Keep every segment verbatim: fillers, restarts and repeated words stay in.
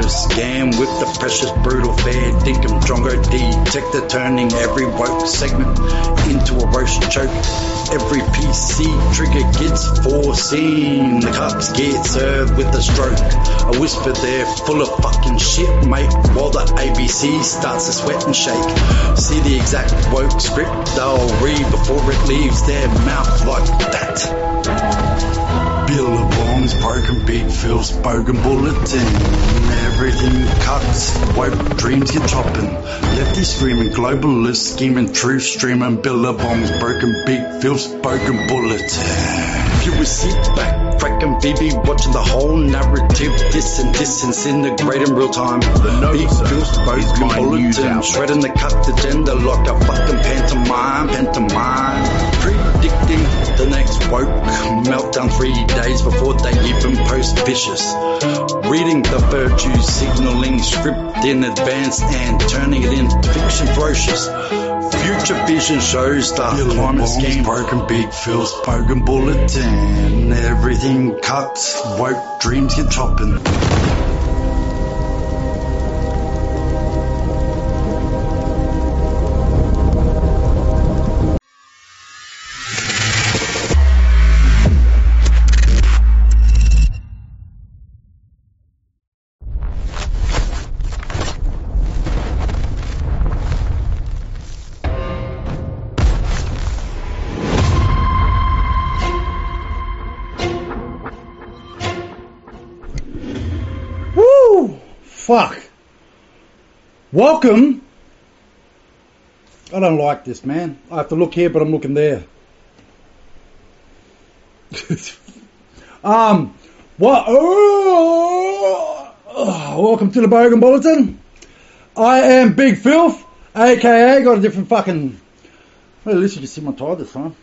Shameless scam with the precious brutal fare. Dinkum Drongo detector turning every woke segment into a roast choke. Every P C trigger gets foreseen. The cops get served with a stroke. A whisper there full of fucking shit, mate. While the A B C starts to sweat and shake. See the exact woke script they'll read before it leaves their mouth like that. Billabongs, broken big Phil's bogan bulletin. Everything cuts, woke dreams get chopping. Lefty screaming, globalists scheming, truth streaming. Billabongs, broken big Phil's bogan bulletin. You will sit back, cracking B B, watching the whole narrative, this and disintegrate in real time. Big Phil's bogan bulletin, shredding the cut agenda like a fucking pantomime, pantomime. Predicting the next woke meltdown three days before they even post vicious. Reading the virtue signaling script in advance and turning it into fiction ferocious. Future vision shows the climate scheme. Broken big Phil's bogan bulletin. Everything cuts, woke dreams get chopping. Fuck. Welcome. I don't like this, man. I have to look here, but I'm looking there. um, what? Oh, oh, welcome to the Bogan Bulletin. I am Big Filth, aka got a different fucking. Well, at least you can see my tie this time.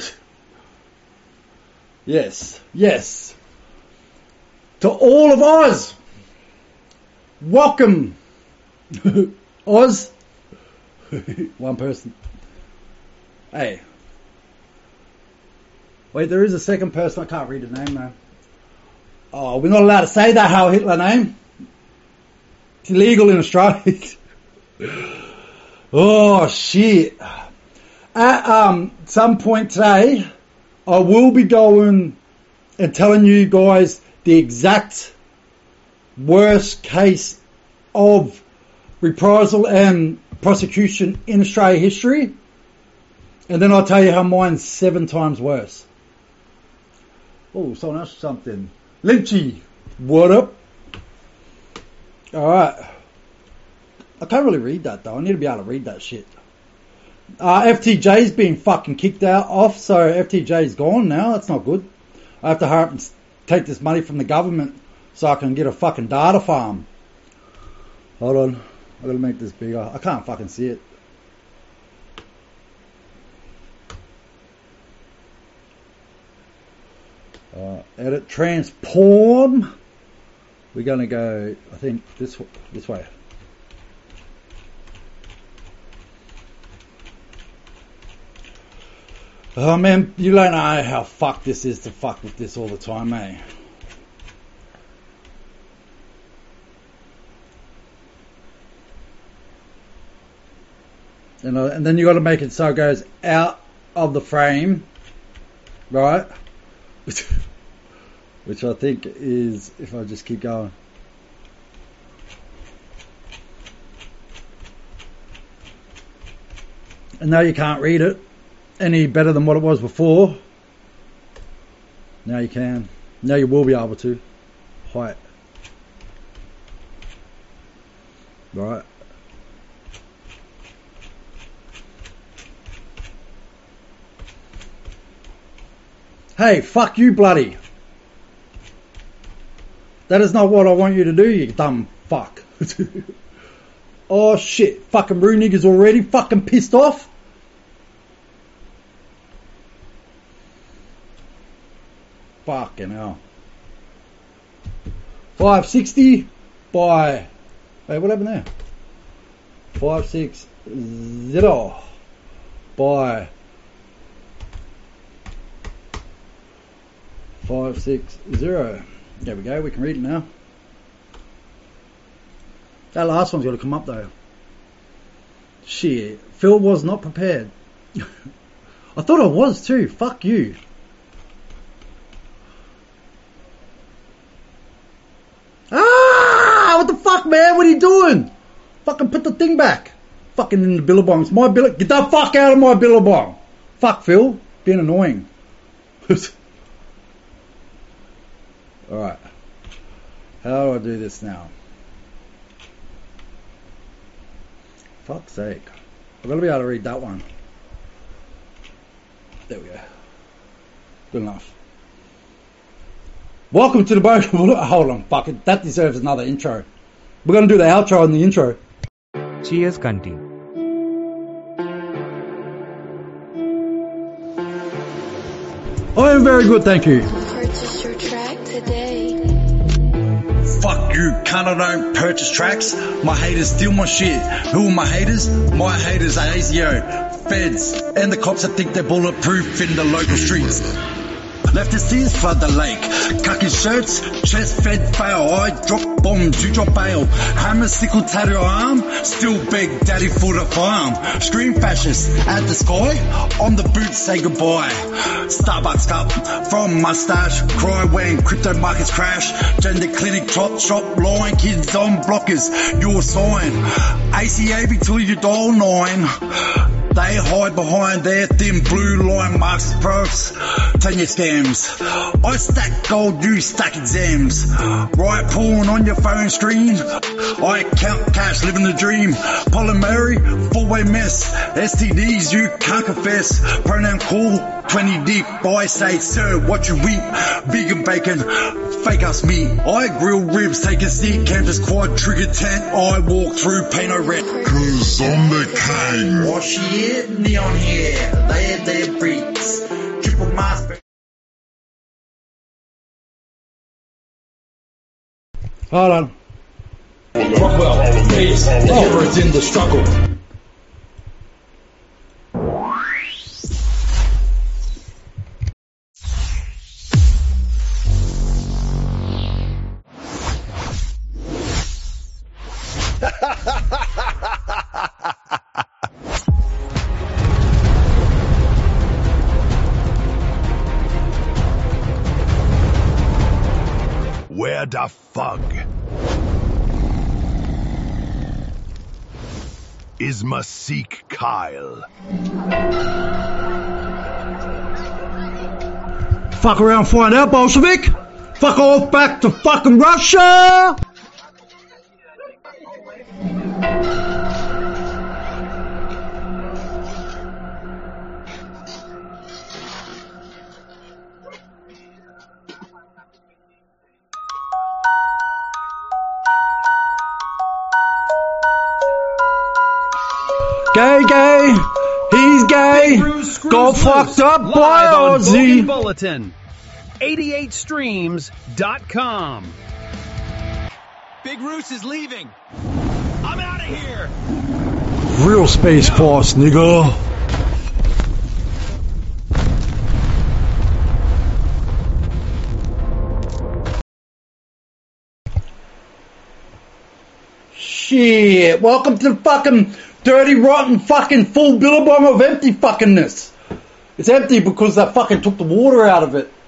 yes, yes. To all of Oz. Welcome, Oz. One person. Hey. Wait, there is a second person. I can't read the name now. Oh, we're not allowed to say that Heil Hitler name. It's illegal in Australia. Oh, shit. At um, some point today, I will be going and telling you guys the exact worst case of reprisal and prosecution in Australia history, and then I'll tell you how mine's seven times worse. Oh, someone else something. Lynchy, what up? Alright. I can't really read that though. I need to be able to read that shit. Uh, F T J's been fucking kicked out off, so F T J's gone now. That's not good. I have to hurry up and take this money from the government so I can get a fucking data farm. Hold on. I gotta make this bigger. I can't fucking see it. Uh, edit transform. We're gonna go, I think, this this way. Oh man, you don't know how fucked this is to fuck with this all the time, eh? You know, and then you got to make it so it goes out of the frame, right? Which I think is, if I just keep going. And now you can't read it any better than what it was before. Now you can. Now you will be able to. Height. Right. Hey, fuck you, bloody. That is not what I want you to do, you dumb fuck. Oh shit, fucking Roo niggas already fucking pissed off. Fucking hell. five sixty by... Wait, what happened there? five sixty by... five six zero. There we go, we can read it now. That last one's got to come up though. Shit. Phil was not prepared. I thought I was too. Fuck you. Ah! What the fuck, man? What are you doing? Fucking put the thing back. Fucking in the billabong. It's my bill. Get the fuck out of my billabong. Fuck, Phil. Being annoying. Alright. How do I do this now? Fuck's sake. I've got to be able to read that one. There we go. Good enough. Welcome to the boat. Hold on, fuck it. That deserves another intro. We're going to do the outro and the intro. Cheers, Cunty. I am very good, thank you. Purchase your track today. Fuck you, cunt, I don't purchase tracks. My haters steal my shit. Who are my haters? My haters are A S O, feds, and the cops that think they're bulletproof in the local streets. Left his tears flood the lake. Cuck his shirts, chest fed fail. I drop bombs, you drop bail. Hammer, sickle, tattoo arm. Still beg daddy for the farm. Scream fascist at the sky. On the boots, say goodbye. Starbucks cup from mustache. Cry when crypto markets crash. Gender clinic, chop shop, line. Kids on blockers, your sign. A C A B till you dial nine. They hide behind their thin blue line marks pros. ten-year scams. I stack gold, you stack exams. Right porn on your phone screen. I count cash, living the dream. Polymary, four-way mess. S T Ds, you can't confess. Pronoun cool, twenty deep. I say, sir, what you weep. Vegan bacon, fake us meat. I grill ribs, take a seat. Campus quad, trigger tent. I walk through Pano Red. Cause I'm the king. Oh shit, neon hair. They had their freaks. Triple mask. Hold on. Rockwell, peace. Never it's in the struggle. Where the fuck is Masik Kyle? Fuck around, find out, Bolshevik. Fuck off back to fucking Russia. Gay, gay, he's gay, got fucked up by Aussie. Bulletin, eighty-eight streams dot com. Big Roos is leaving. I'm out of here. Real Space Force, nigga. Shit, welcome to the fucking dirty, rotten, fucking full billabong of empty fuckingness. It's empty because they fucking took the water out of it.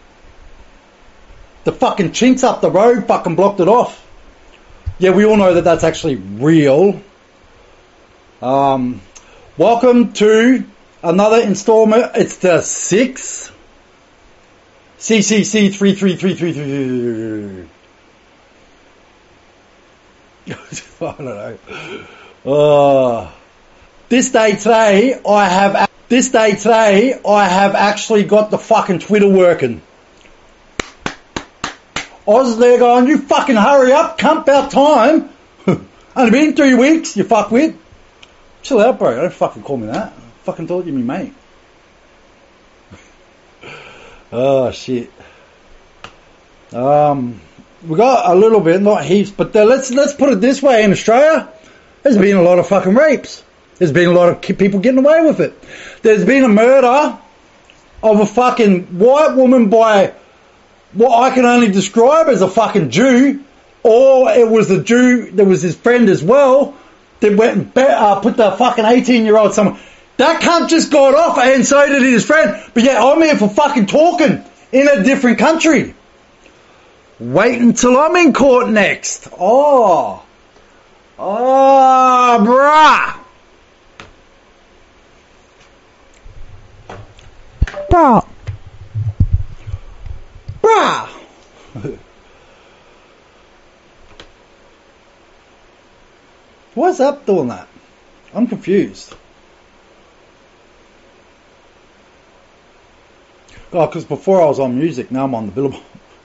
The fucking chinks up the road fucking blocked it off. Yeah, we all know that that's actually real. Um, welcome to another installment. It's the sixth. C C C three three three three three. I don't know. Uh, this day today, I have this day today, I have actually got the fucking Twitter working. Oz there going, you fucking hurry up, cunt, about time. Only been three weeks, you fuckwit. Chill out, bro. Don't fucking call me that. I fucking thought you me mate. Oh shit. Um, we got a little bit, not heaps, but uh, let's let's put it this way: in Australia, there's been a lot of fucking rapes. There's been a lot of people getting away with it. There's been a murder of a fucking white woman by what I can only describe as a fucking Jew or it was the Jew that was his friend as well that went and bet, uh, put the fucking eighteen year old somewhere. That cunt just got off, and so did his friend. But yeah, I'm here for fucking talking in a different country. Wait until I'm in court next. Oh. Oh, bruh. Bruh. Bruh. Why's up doing that? I'm confused. Oh, because before I was on music, now I'm on the Billabong.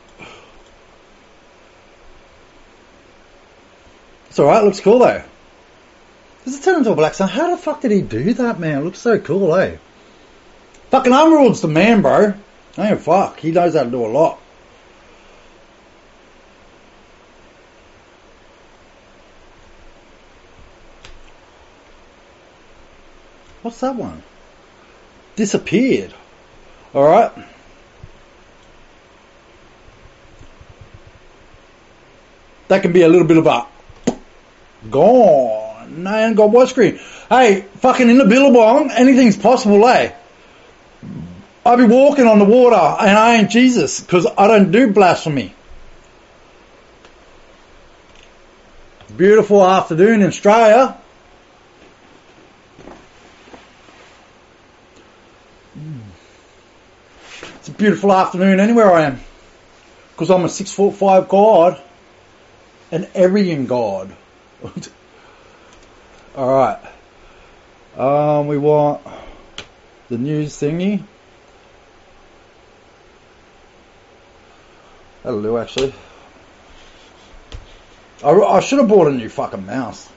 It's alright, looks cool though. Does it turn into a black sun? How the fuck did he do that, man? It looks so cool, eh? Fucking Unruled's the man, bro. Oh, fuck. He knows how to do a lot. What's that one? Disappeared. Alright. That can be a little bit of a gone. I ain't got white screen. Hey, fucking in the Billabong, anything's possible, eh? I be walking on the water and I ain't Jesus because I don't do blasphemy. Beautiful afternoon in Australia. It's a beautiful afternoon anywhere I am because I'm a six foot five God, an Aryan God. Alright. Um, we want the news thingy. That'll do, actually. I, I should have bought a new fucking mouse.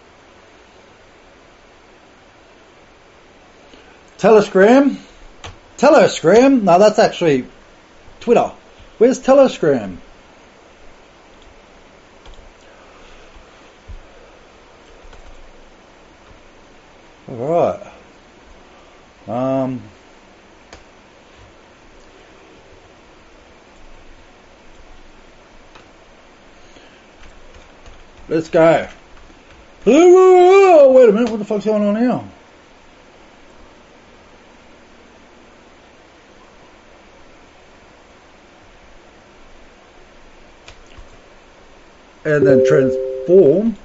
Telegram. Telegram? No, that's actually Twitter. Where's Telegram? Alright. Um... Let's go. Oh, wait a minute, what the fuck's going on here? And then transform.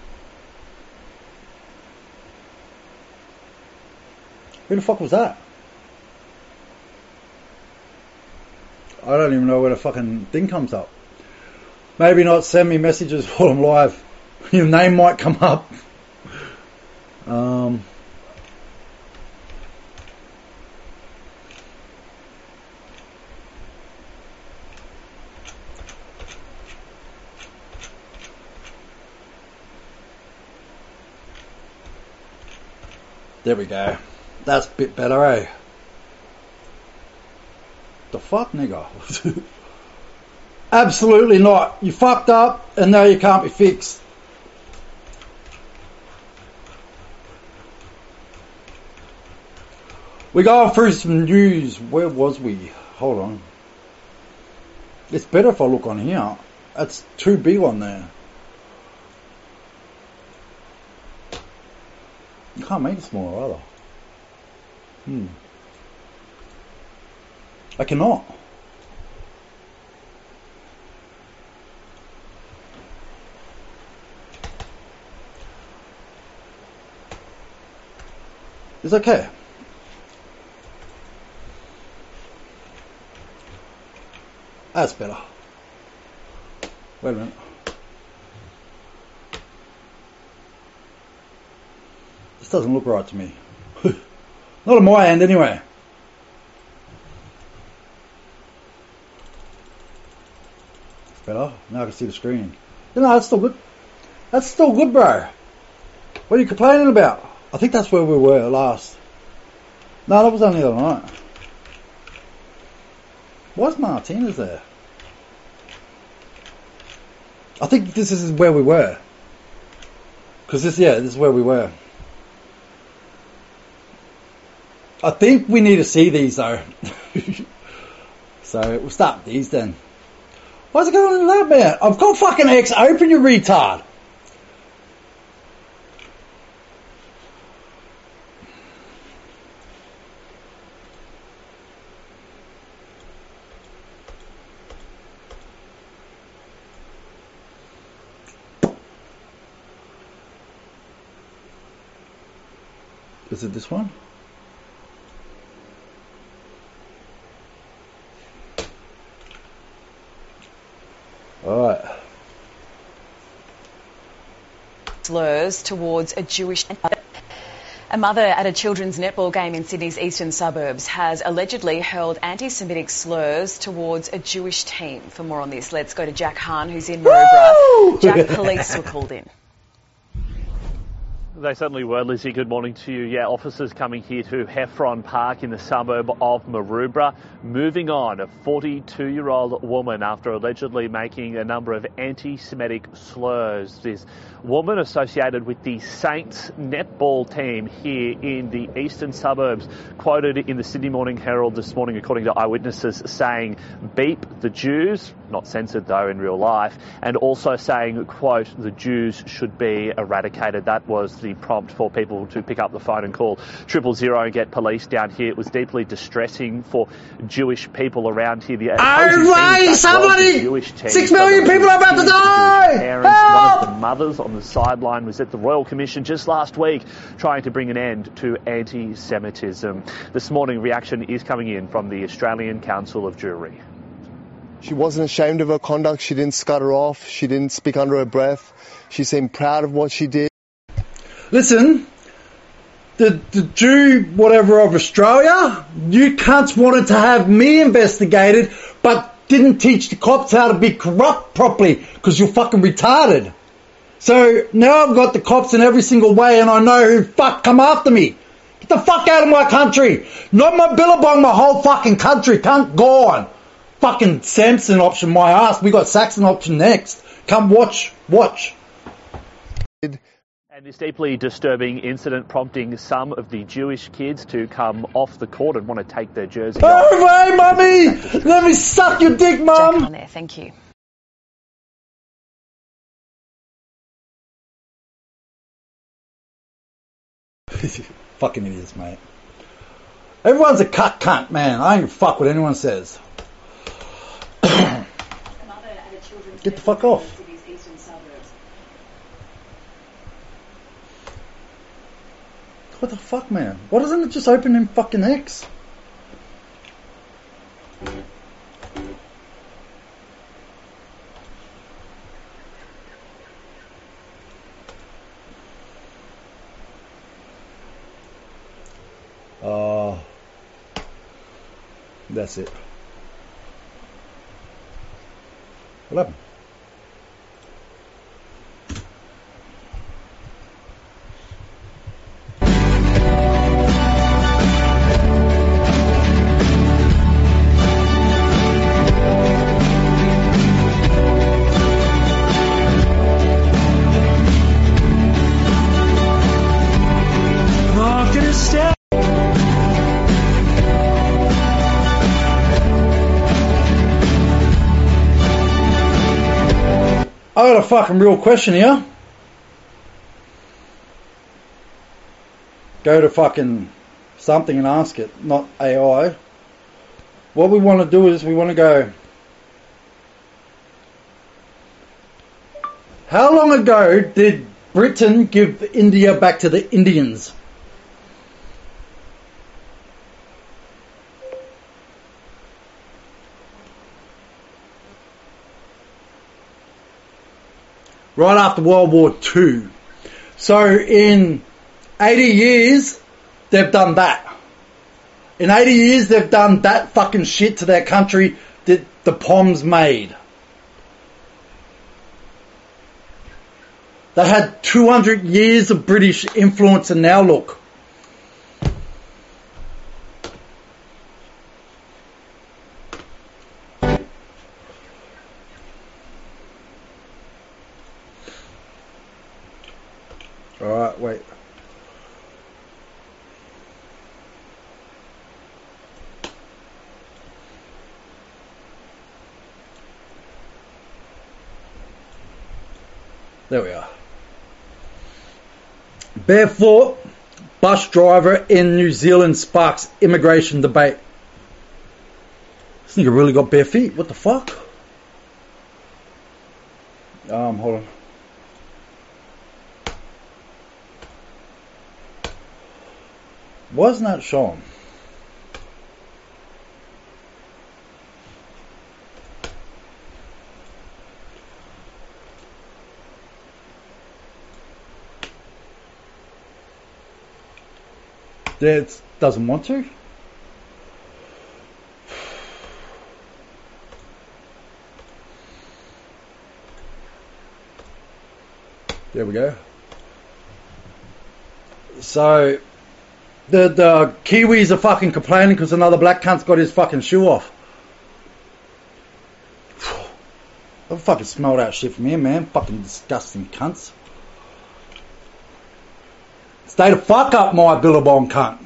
Who the fuck was that? I don't even know where the fucking thing comes up. Maybe not send me messages while I'm live. Your name might come up. Um, there we go. That's a bit better, eh? The fuck, nigga? Absolutely not. You fucked up and now you can't be fixed. We're going through some news. Where was we? Hold on. It's better if I look on here. That's too big on there. You can't make it smaller either. Hmm. I cannot. It's okay. That's better. Wait a minute. This doesn't look right to me. Not on my end anyway. It's better. Now I can see the screen. No, that's still good. That's still good, bro. What are you complaining about? I think that's where we were last. No, that was only the other night. Why's Martinez there? I think this is where we were. Because this, yeah, this is where we were. I think we need to see these though. So we'll start with these then. Why's it going into that, man? I've got fucking X open, you retard. Is it this one? All right. Slurs towards a Jewish... A mother at a children's netball game in Sydney's eastern suburbs has allegedly hurled anti-Semitic slurs towards a Jewish team. For more on this, let's go to Jack Hahn, who's in Maroubra. Jack, police were called in. They certainly were, Lizzie. Good morning to you. Yeah, officers coming here to Heffron Park in the suburb of Maroubra. Moving on, a forty-two-year-old woman after allegedly making a number of anti-Semitic slurs. This woman associated with the Saints netball team here in the eastern suburbs, quoted in the Sydney Morning Herald this morning, according to eyewitnesses, saying, "Beep the Jews," not censored though in real life, and also saying, quote, "the Jews should be eradicated." That was the prompt for people to pick up the phone and call triple zero and get police down here. It was deeply distressing for Jewish people around here. The Oh, right, somebody! Jewish team, Six million people are about to die! Parents, Help! one of the mothers on the sideline was at the Royal Commission just last week trying to bring an end to anti-Semitism. This morning, reaction is coming in from the Australian Council of Jewry. She wasn't ashamed of her conduct. She didn't scutter off. She didn't speak under her breath. She seemed proud of what she did. Listen, the, the Jew whatever of Australia, you cunts wanted to have me investigated, but didn't teach the cops how to be corrupt properly because you're fucking retarded. So now I've got the cops in every single way and I know who fuck come after me. Get the fuck out of my country. Not my Billabong, my whole fucking country. Cunt gone. Fucking Samson option my ass. We got Saxon option next. Come watch, watch. And this deeply disturbing incident prompting some of the Jewish kids to come off the court and want to take their jersey off. Oh, hey, mummy! Let me suck your dick, mum! Jack on there, thank you. Fucking idiots, mate. Everyone's a cut cunt, man. I ain't gonna fuck what anyone says. Get the fuck off. What the fuck, man? Why doesn't it just open in fucking X? Oh, uh, that's it. What happened? I got a fucking real question here. Go to fucking something and ask it, not A I. What we want to do is we want to go, how long ago did Britain give India back to the Indians? Right after World War Two. So in eighty years, they've done that. In eighty years, they've done that fucking shit to their country that the Poms made. They had two hundred years of British influence and now look. Alright, wait. There we are. Barefoot bus driver in New Zealand sparks immigration debate. This nigga really got bare feet. What the fuck? Um, hold on. Wasn't that shown? It doesn't want to. There we go. So the the Kiwis are fucking complaining because another black cunt's got his fucking shoe off. Don't fucking smell that shit from here, man. Fucking disgusting cunts. Stay the fuck up, my Billabong cunt.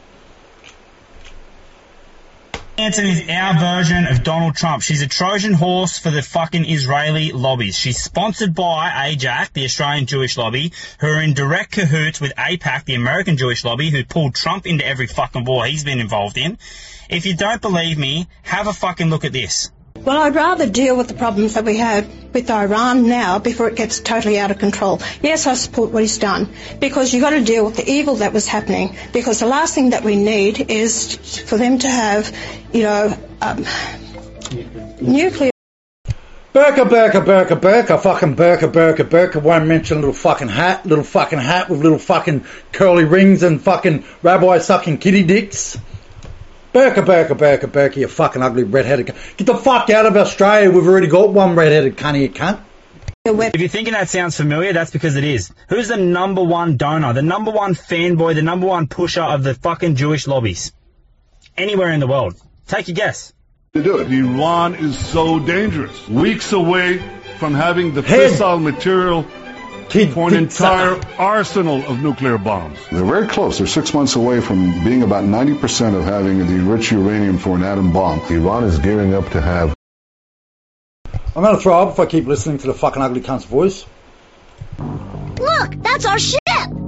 Manson is our version of Donald Trump. She's a Trojan horse for the fucking Israeli lobbies. She's sponsored by A J A C, the Australian Jewish lobby, who are in direct cahoots with AIPAC, the American Jewish lobby, who pulled Trump into every fucking war he's been involved in. If you don't believe me, have a fucking look at this. Well, I'd rather deal with the problems that we have with Iran now before it gets totally out of control. Yes, I support what he's done, because you've got to deal with the evil that was happening, because the last thing that we need is for them to have, you know, um, nuclear... Burka, burka, burka, burka, fucking burka, burka, burka, won't mention little fucking hat, little fucking hat with little fucking curly rings and fucking rabbi sucking kitty dicks. Burka, burka, burka, burka, you fucking ugly red-headed cunt. Get the fuck out of Australia, we've already got one red-headed cunt, you cunt. If you're thinking that sounds familiar, that's because it is. Who's the number one donor, the number one fanboy, the number one pusher of the fucking Jewish lobbies? Anywhere in the world. Take a guess. To do it. Iran is so dangerous. Weeks away from having the fissile material for an entire arsenal of nuclear bombs. They're very close. They're six months away from being about ninety percent of having the enriched uranium for an atom bomb. Iran is gearing up to have... I'm going to throw up if I keep listening to the fucking ugly cunt's voice. Look, that's our ship!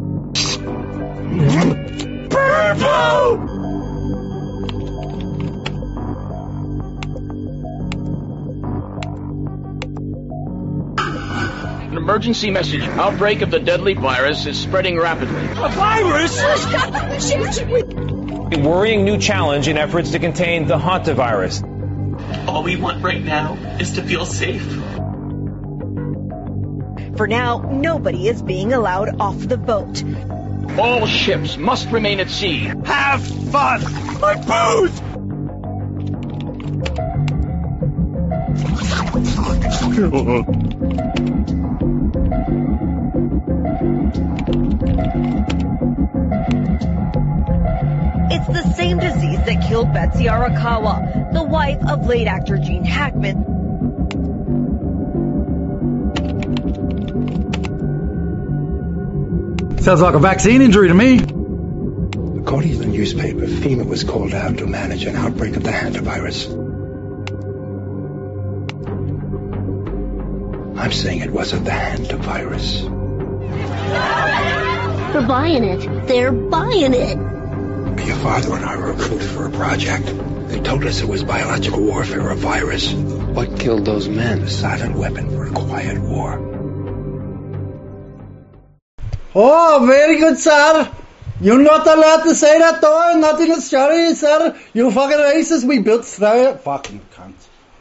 Purple! An emergency message. Outbreak of the deadly virus is spreading rapidly. A virus? A worrying new challenge in efforts to contain the hantavirus. All we want right now is to feel safe. For now, nobody is being allowed off the boat. All ships must remain at sea. Have fun! My booze! It's the same disease that killed Betsy Arakawa, the wife of late actor Gene Hackman. Sounds like a vaccine injury to me. According to the newspaper, FEMA was called out to manage an outbreak of the hantavirus. I'm saying it wasn't the hantavirus. They're buying it. They're buying it. Your father and I were recruited for a project. They told us it was biological warfare, a virus. What killed those men? A silent weapon for a quiet war. Oh, very good, sir. You're not allowed to say that, though. Not in Australia, sir. You fucking racist. We built Australia. Fucking cunt.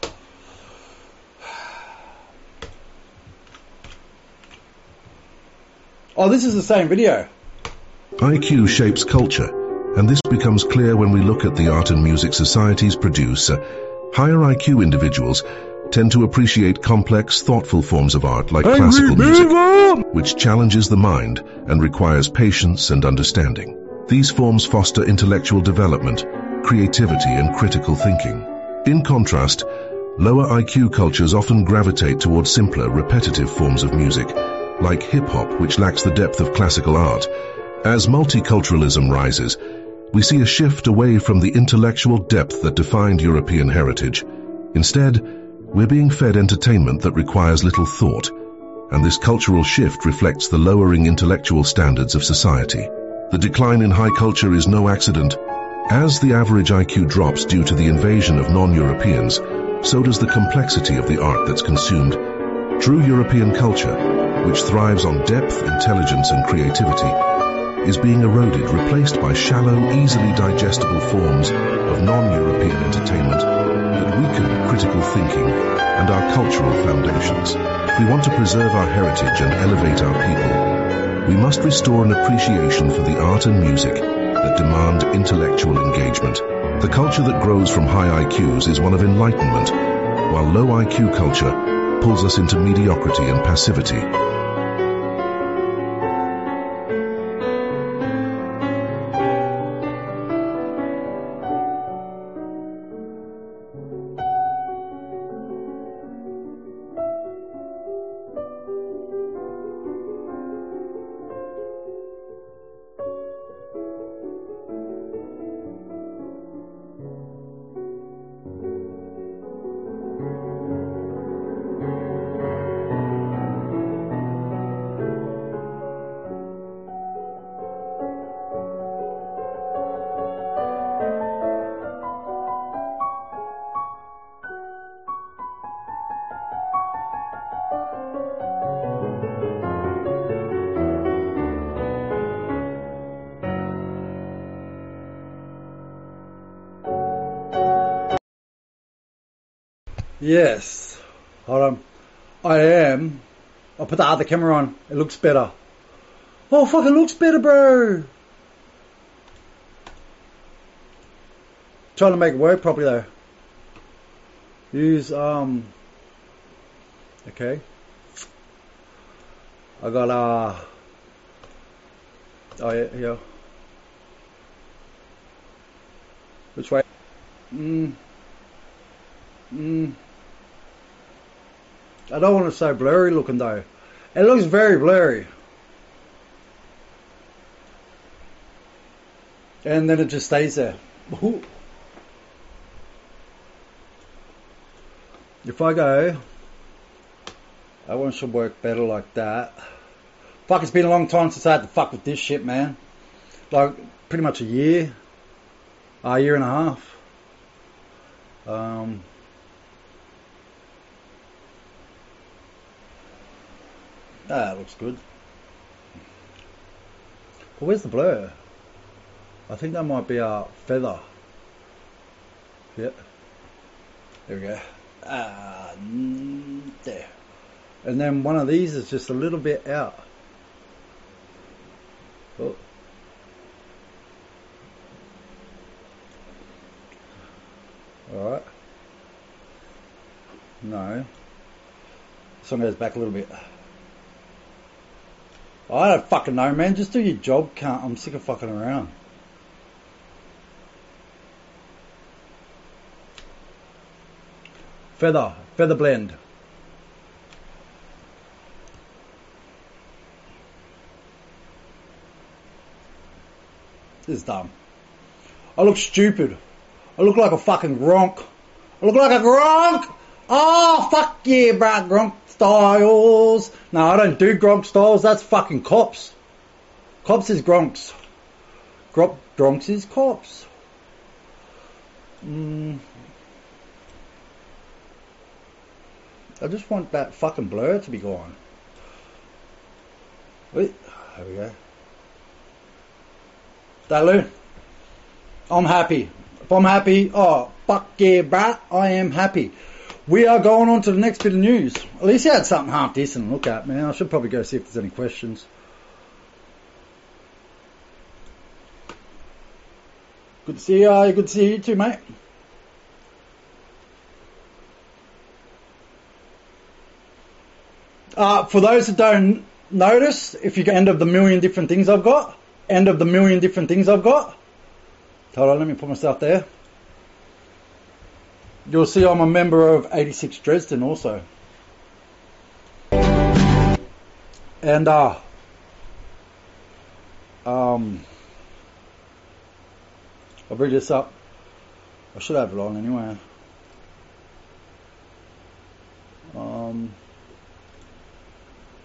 Oh, this is the same video. I Q shapes culture, and this becomes clear when we look at the art and music societies produce. Uh, higher I Q individuals tend to appreciate complex, thoughtful forms of art like Angry classical music, Beaver! which challenges the mind and requires patience and understanding. These forms foster intellectual development, creativity, and critical thinking. In contrast, lower I Q cultures often gravitate towards simpler, repetitive forms of music, like hip-hop, which lacks the depth of classical art. As multiculturalism rises, we see a shift away from the intellectual depth that defined European heritage. Instead, we're being fed entertainment that requires little thought. and this cultural shift reflects the lowering intellectual standards of society. The decline in high culture is no accident. As the average I Q drops due to the invasion of non-Europeans, so does the complexity of the art that's consumed. True European culture, which thrives on depth, intelligence, and creativity, is being eroded, replaced by shallow, easily digestible forms of non-European entertainment that weaken critical thinking and our cultural foundations. If we want to preserve our heritage and elevate our people, we must restore an appreciation for the art and music that demand intellectual engagement. The culture that grows from high I Qs is one of enlightenment, while low I Q culture pulls us into mediocrity and passivity. Yes. Hold on. I am. I'll put the other camera on. It looks better. Oh, fuck, it looks better, bro. Trying to make it work properly, though. Use, um... Okay. I got, uh... Oh, yeah, yeah. Which way? Mm. Mm. I don't want it so blurry looking though. It looks very blurry. And then it just stays there. Ooh. If I go, that one should work better like that. Fuck, it's been a long time since I had to fuck with this shit, man. Like, pretty much a year. A year and a half. Um... Ah, that looks good. But where's the blur? I think that might be our feather. Yep. There we go. Ah, there. And then one of these is just a little bit out. Oh. Alright. No. This one goes back a little bit. I don't fucking know, man. Just do your job, cunt. I'm sick of fucking around. Feather. Feather blend. This is dumb. I look stupid. I look like a fucking Gronk. I look like a Gronk! Oh, fuck yeah, bruh. Gronk styles. No, I don't do Gronk styles. That's fucking cops. Cops is Gronks. Gronk, Gronks is cops. Mm. I just want that fucking blur to be gone. Wait, there we go. Dalu, I'm happy. If I'm happy, oh, fuck yeah, bruh, I am happy. We are going on to the next bit of news. At least you had something half decent to look at, man. I should probably go see if there's any questions. Good to see you. Uh, good to see you too, mate. Uh, for those that don't notice, if you go end of the million different things I've got, end of the million different things I've got. Hold on, let me put myself there. You'll see I'm a member of eighty-six Dresden also. And, uh, um, I'll bring this up. I should have it on anyway. Um,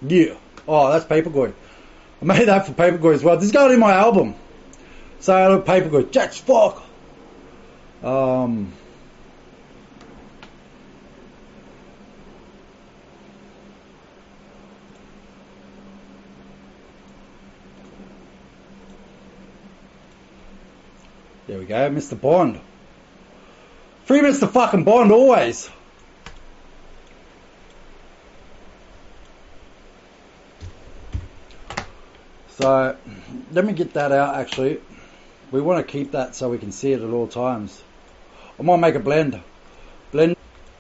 Yeah. Oh, that's Paperboy. I made that for Paperboy as well. This is going in my album. So I look Paperboy. Jack's fuck. Um. There we go, Mister Bond. Free Mister fucking Bond always. So, let me get that out actually. We want to keep that so we can see it at all times. I might make a blend. Blend.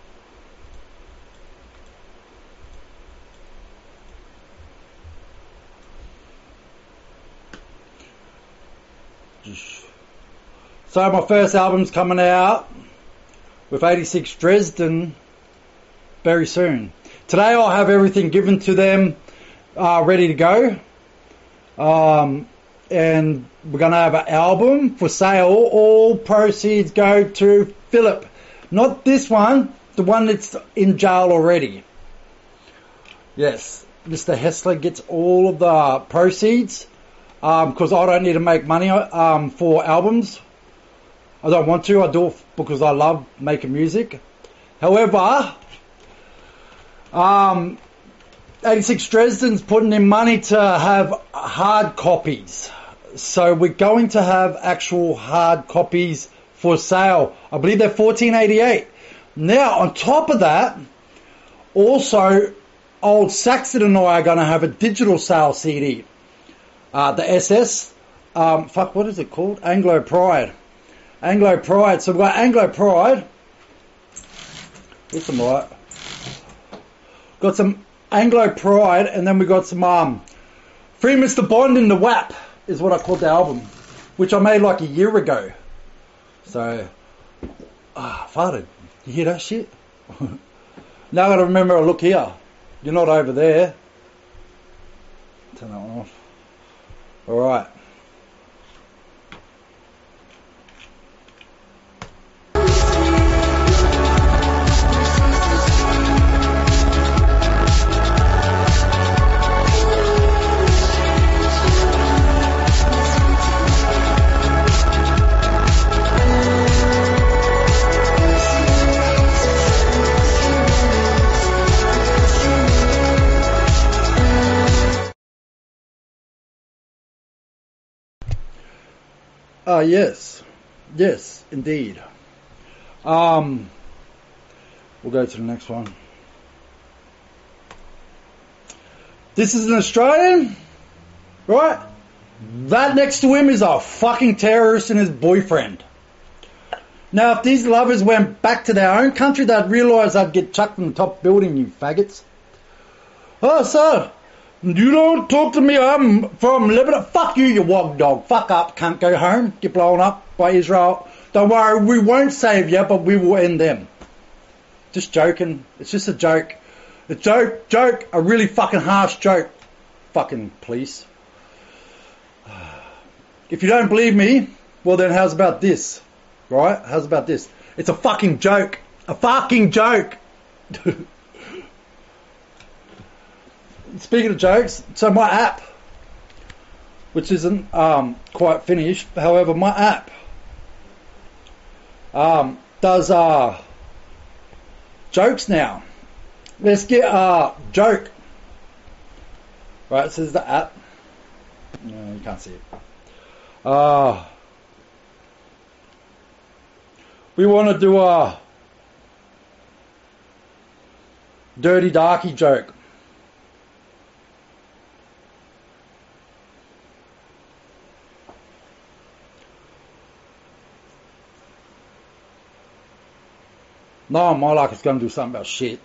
So my first album's coming out with eighty-six Dresden very soon. Today I'll have everything given to them, uh, ready to go. Um, and we're going to have an album for sale. All proceeds go to Philip. Not this one, the one that's in jail already. Yes, Mister Hessler gets all of the proceeds because um, I don't need to make money um, for albums. I don't want to. I do it because I love making music. However, um, eighty-six Dresden's putting in money to have hard copies. So we're going to have actual hard copies for sale. I believe they're fourteen eighty-eight. Now, on top of that, also, Old Saxon and I are going to have a digital sale C D. Uh, the S S, um, fuck, what is it called? Anglo Pride. Anglo Pride. So we've got Anglo Pride. Here's some light. Got some Anglo Pride, and then we got some um, Free Mister Bond in the W A P is what I called the album, which I made like a year ago. So, ah, farted. You hear that shit? Now I got to remember to look here. You're not over there. Turn that one off. All right. Uh, yes. Yes, indeed. Um, we'll go to the next one. This is an Australian, right? That next to him is a fucking terrorist and his boyfriend. Now, if these lovers went back to their own country, they'd realise they'd get chucked from the top building, you faggots. Oh, sir. You don't talk to me, I'm from Lebanon. Fuck you, you wog dog. Fuck up, can't go home. Get blown up by Israel. Don't worry, we won't save you, but we will end them. Just joking. It's just a joke. A joke, joke, a really fucking harsh joke. Fucking police. If you don't believe me, well then how's about this? Right? How's about this? It's a fucking joke. A fucking joke. Speaking of jokes, so my app, which isn't um, quite finished, however, my app um, does uh, jokes now. Let's get a uh, joke. Right, so this is the app. No, you can't see it. Uh, we want to do a dirty darky joke. No, more like it's going to do something about shit.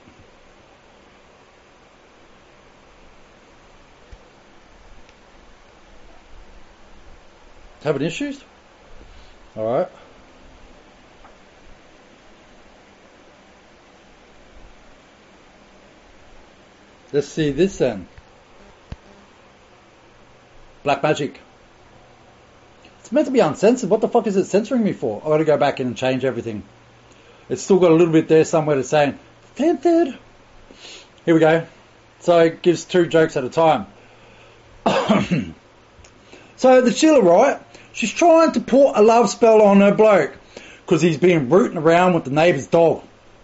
Having issues? Alright. Let's see this then. Black Magic. It's meant to be uncensored. What the fuck is it censoring me for? I've got to go back in and change everything. It's still got a little bit there somewhere that's saying censored. Here we go. So it gives two jokes at a time. So the Sheila, right, she's trying to put a love spell on her bloke because he's been rooting around with the neighbour's dog.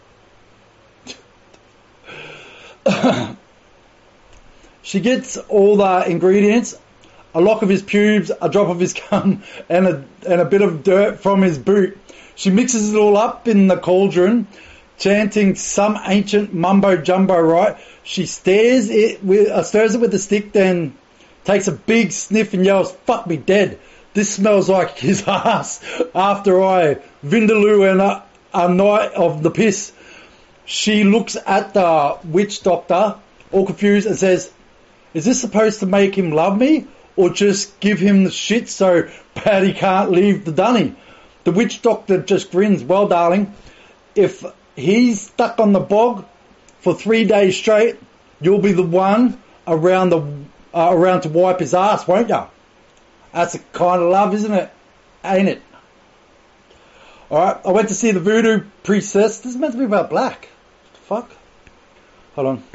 She gets all the ingredients, a lock of his pubes, a drop of his cum, and a, and a bit of dirt from his boot. She mixes it all up in the cauldron, chanting some ancient mumbo jumbo, right? She stares it with, uh, stirs it with a stick, then takes a big sniff and yells, "Fuck me dead. This smells like his ass." After I vindaloo and a, a night of the piss. She looks at the witch doctor, all confused, and says, "Is this supposed to make him love me, or just give him the shit so bad he can't leave the dunny?" The witch doctor just grins. "Well, darling, if he's stuck on the bog for three days straight, you'll be the one around the uh, around to wipe his ass, won't ya?" That's a kind of love, isn't it? Ain't it? Alright, I went to see the voodoo priestess. This is meant to be about black. What the fuck? Hold on.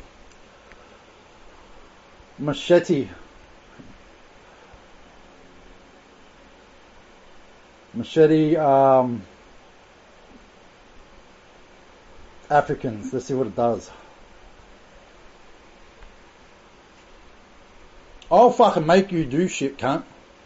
Machete. Machete, um, Africans. Let's see what it does. I'll fucking make you do shit, cunt.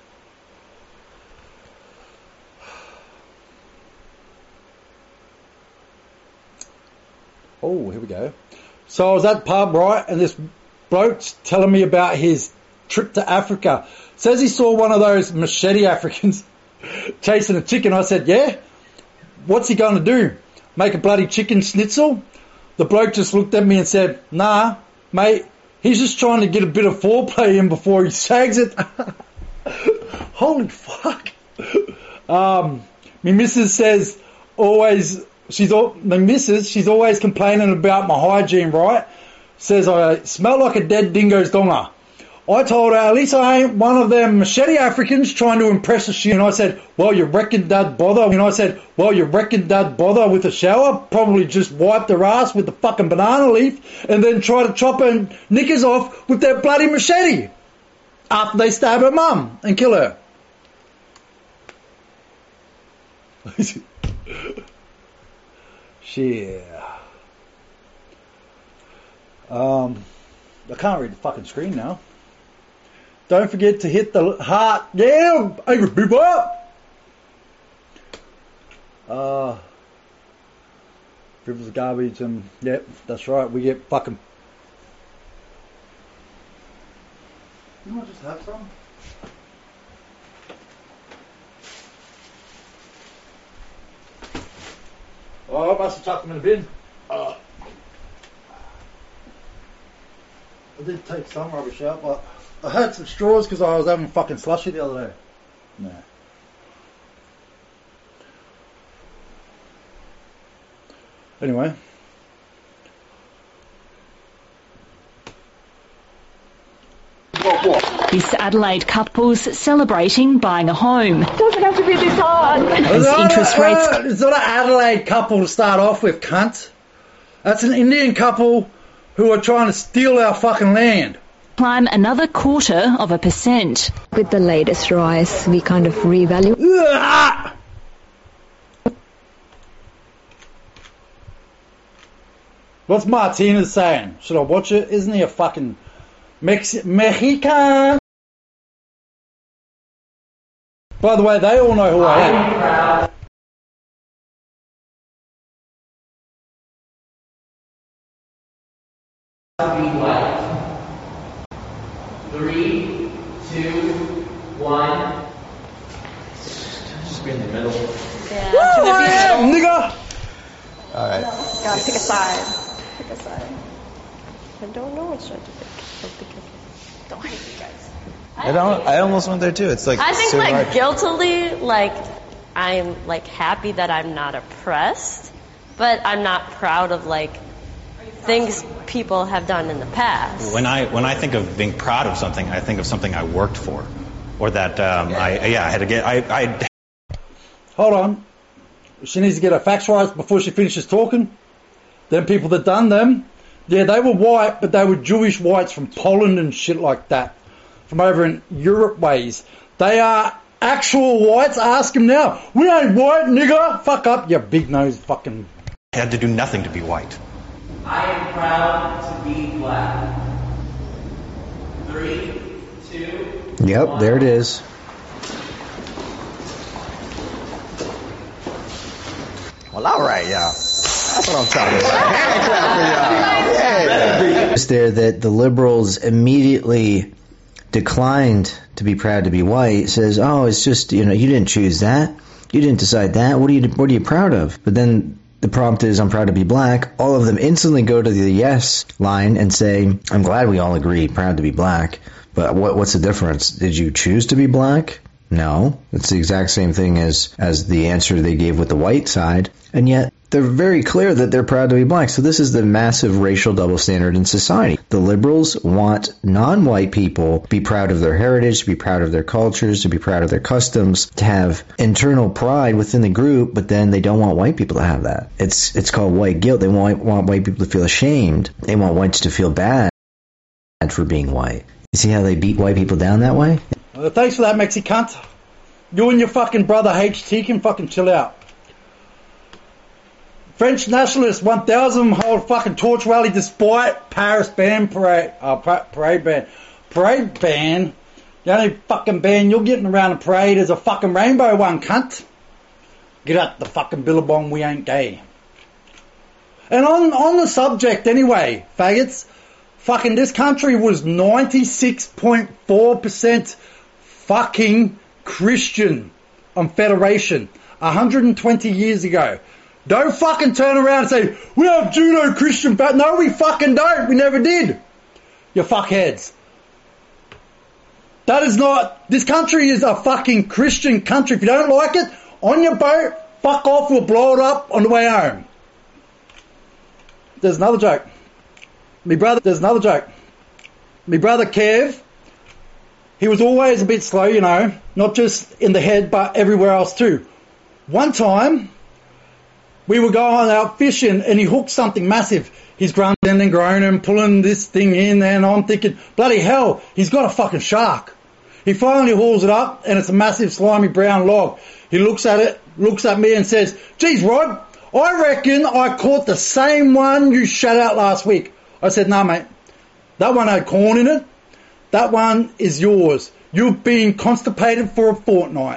Oh, here we go. So I was at the pub, right, and this bloke's telling me about his trip to Africa. Says he saw one of those machete Africans chasing a chicken. I said, "Yeah? What's he going to do? Make a bloody chicken schnitzel?" The bloke just looked at me and said, "Nah, mate, he's just trying to get a bit of foreplay in before he shags it." Holy fuck. Um, my missus says always, she's all, my missus, she's always complaining about my hygiene, right? Says I smell like a dead dingo's donga. I told her, at least I ain't one of them machete Africans trying to impress a shit. And I said, well, you reckon Dad bother? And I said, well, you reckon Dad bother with a shower? Probably just wiped her ass with the fucking banana leaf and then try to chop her knickers off with their bloody machete after they stab her mum and kill her. Shit. Um, I can't read the fucking screen now. Don't forget to hit the heart. Yeah, angry people. Uh, rivers of garbage and yep, that's right. We get fucking. You want to just have some? Oh, I must have chucked them in the bin. Uh, I did take some rubbish out, but I had some straws because I was having fucking slushy the other day. Nah. Anyway. This Adelaide couple's celebrating buying a home. Doesn't have to be this hard. As interest rates... It's not an Adelaide couple to start off with, cunt. That's an Indian couple who are trying to steal our fucking land. Climb another quarter of a percent. With the latest rise, we kind of revalue. Ah! What's Martinez saying? Should I watch it? Isn't he a fucking Mex- Mexican? By the way, they all know who I am. Three, two, one. Just be in the middle. Yeah. Woo, I am, nigga. All right. Gotta pick a side. Pick a side. I don't know which side to pick. I'll pick it. Don't hate you guys. I don't. I almost went there too. It's like. I think so like hard. guiltily, like I'm like happy that I'm not oppressed, but I'm not proud of like things people have done in the past. When I when I think of being proud of something, I think of something I worked for, or that um, I yeah I had to get I I. Hold on, she needs to get her facts right before she finishes talking. Them people that done them, Yeah, they were white, but they were Jewish whites from Poland and shit like that. From over in Europe ways. They are actual whites. Ask them now. We ain't white, nigger. Fuck up, you big nose fucking... I had to do nothing to be white. I am proud to be black. Three, two, Yep, one. there it is. Well, all right, y'all. That's what I'm talking about. Hand clap for y'all. Yeah. It's there that the liberals immediately declined to be proud to be white. Says, oh, it's just, you know, you didn't choose that. You didn't decide that. What are you, what are you proud of? But then the prompt is, I'm proud to be black. All of them instantly go to the yes line and say, I'm glad we all agree, proud to be black. But what, what's the difference? Did you choose to be black? No. It's the exact same thing as, as the answer they gave with the white side. And yet, they're very clear that they're proud to be black. So this is the massive racial double standard in society. The liberals want non-white people to be proud of their heritage, to be proud of their cultures, to be proud of their customs, to have internal pride within the group, but then they don't want white people to have that. It's it's called white guilt. They want, want white people to feel ashamed. They want whites to feel bad for being white. You see how they beat white people down that way? Well, thanks for that, Mexi cunt. You and your fucking brother H T can fucking chill out. French nationalists, one thousand hold fucking torch rally despite Paris ban parade, uh, parade ban. Parade ban? The only fucking ban you're getting around a parade is a fucking rainbow one, cunt. Get out the fucking billabong, we ain't gay. And on, on the subject anyway, faggots, fucking this country was ninety-six point four percent fucking Christian on Federation one hundred twenty years ago. Don't fucking turn around and say, we have Judo-Christian, but no, we fucking don't. We never did. You fuckheads. That is not, this country is a fucking Christian country. If you don't like it, on your boat, fuck off, we'll blow it up on the way home. There's another joke. Me brother, there's another joke. Me brother Kev, he was always a bit slow, you know, not just in the head, but everywhere else too. One time, we were going out fishing and he hooked something massive. He's grunting and groaning, pulling this thing in, and I'm thinking, bloody hell, he's got a fucking shark. He finally hauls it up and it's a massive slimy brown log. He looks at it, looks at me and says, geez, Rod, I reckon I caught the same one you shut out last week. I said, no, mate, that one had corn in it. That one is yours. You've been constipated for a fortnight.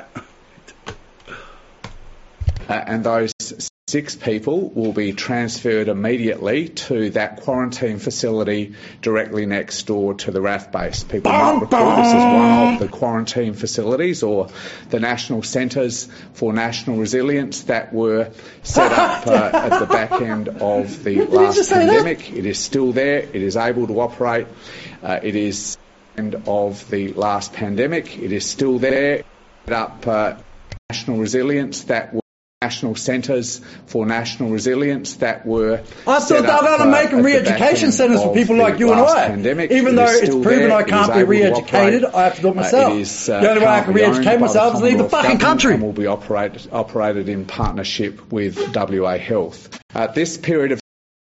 Uh, and those six people will be transferred immediately to that quarantine facility directly next door to the R A F base. People might recall this is one of the quarantine facilities or the national centres for national resilience that were set up uh, at the back end of the last pandemic. It is still there. It is able to operate. Uh, it is end of the last pandemic. It is still there. Set up uh, national resilience that were national centres for national resilience that were I thought they were going to make them re-education centres for people like you and I. Pandemic. Even though it's proven I can't be re-educated, I have to do it myself. Uh, it is, uh, the only way I can re-educate myself is leave the fucking country. And will be operated, operated in partnership with W A Health. Uh, this period of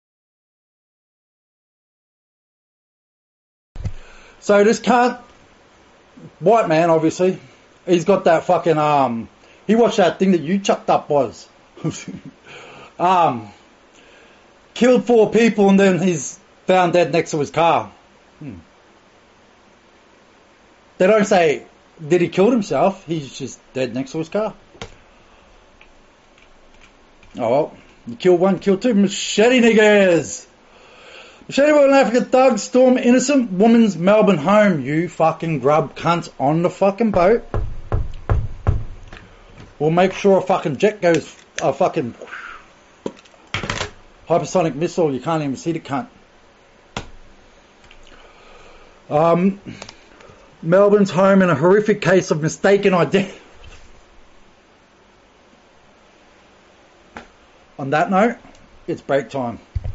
So this cunt, white man obviously, he's got that fucking um. He watched that thing that you chucked up, was. um, killed four people and then he's found dead next to his car. Hmm. They don't say, did he kill himself? He's just dead next to his car. Oh well, you kill one, kill two. Machete niggers. Machete World African thugs storm innocent woman's Melbourne home. You fucking grub cunts on the fucking boat. We'll make sure a fucking jet goes, a fucking hypersonic missile, you can't even see the cunt. Um, Melbourne's home in a horrific case of mistaken identity. On that note, it's break time.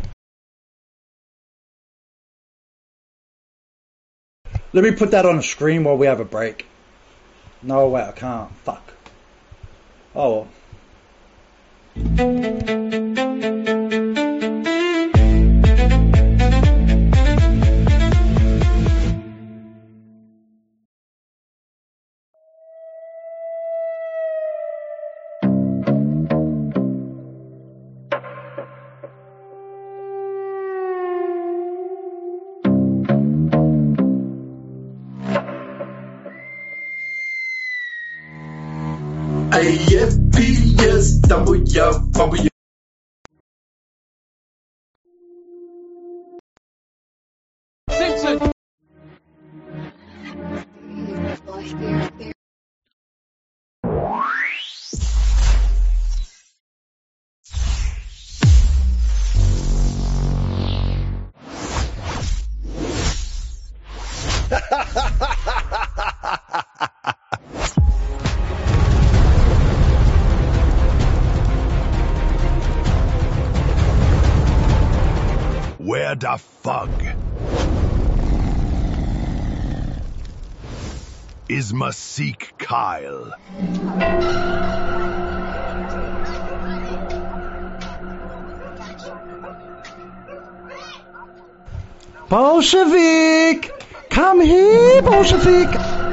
Let me put that on the screen while we have a break. No way, I can't. Fuck. Oh well. A F P S double ya, bubble ya. Simpson! Where the fuck is Masik Kyle? Bolshevik! Come here, Bolshevik!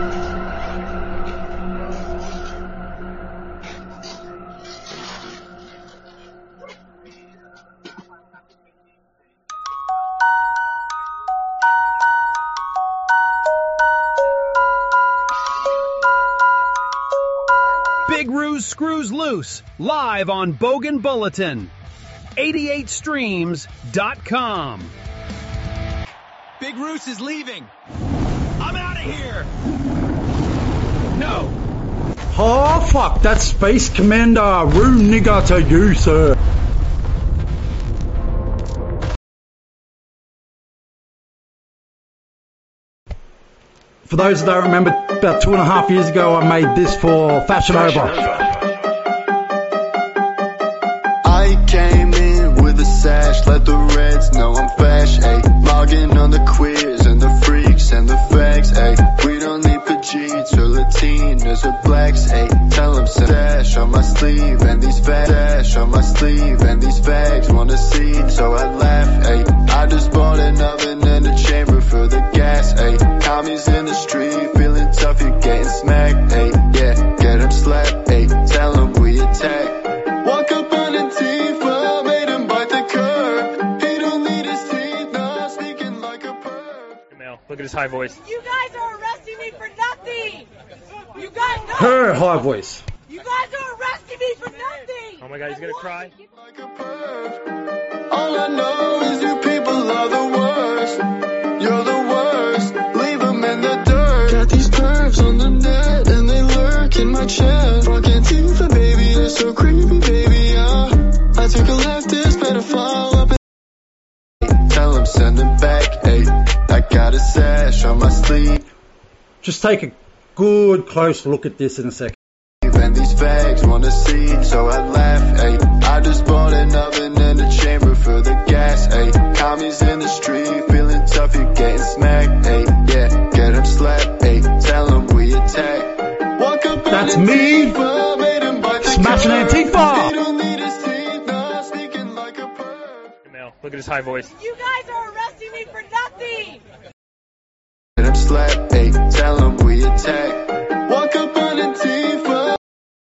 Big Ruse Screws Loose, live on Bogan Bulletin. eighty-eight streams dot com. Big Roos is leaving. I'm out of here. No. Oh fuck, that's Space Commander Rue nigger to you, sir. For those that don't remember, about two and a half years ago I made this for Fashion Over. I came in with a sash, let the Reds know I'm fash, ayy. Logging on the queers and the freaks and the fags, ayy. We don't need Pajeets or Latinas or blacks, ayy. Tell them stash on my sleeve and these fags, stash on my sleeve and these fags wanna see, so I laugh, ayy. I just bought an oven and a chamber for the gas, ayy. Commies in the street, feeling tough, you're getting smacked, ayy. Yeah, get them slapped, ayy. Tell them we attack. Walk up on Antifa, made him bite the curb. He don't need his teeth, no, speaking like a perv. Male, look at his high voice. You guys are arresting me for nothing. You guys know. Her high voice. You guys are arresting me for nothing. Oh my God, he's gonna cry. Like a perv. All I know is you people are the worst. You're the worst. Leave them in the dirt. Got these pervs on the net and they lurk in my chat. Fuck Antifa, baby, you're so creepy, baby, yeah. I took a leftist pedophile up in. Tell him send him back, ayy. I got a sash on my sleeve. Just take a good close look at this in a second. And these fags wanna see, so I laugh, ayy. I just bought an oven and a chamber for the gas, ayy. Commies in the street, feeling tough, you're getting smacked, ayy. Yeah, get them slapped, ayy. Tell them we attack. Walk up. That's me smashing Antifa. He don't need his teeth, no, speaking like a perv. Male, look at his high voice. You guys are arresting me for nothing. Get them slapped, ayy. Tell them we attack. Walk up on Antifa.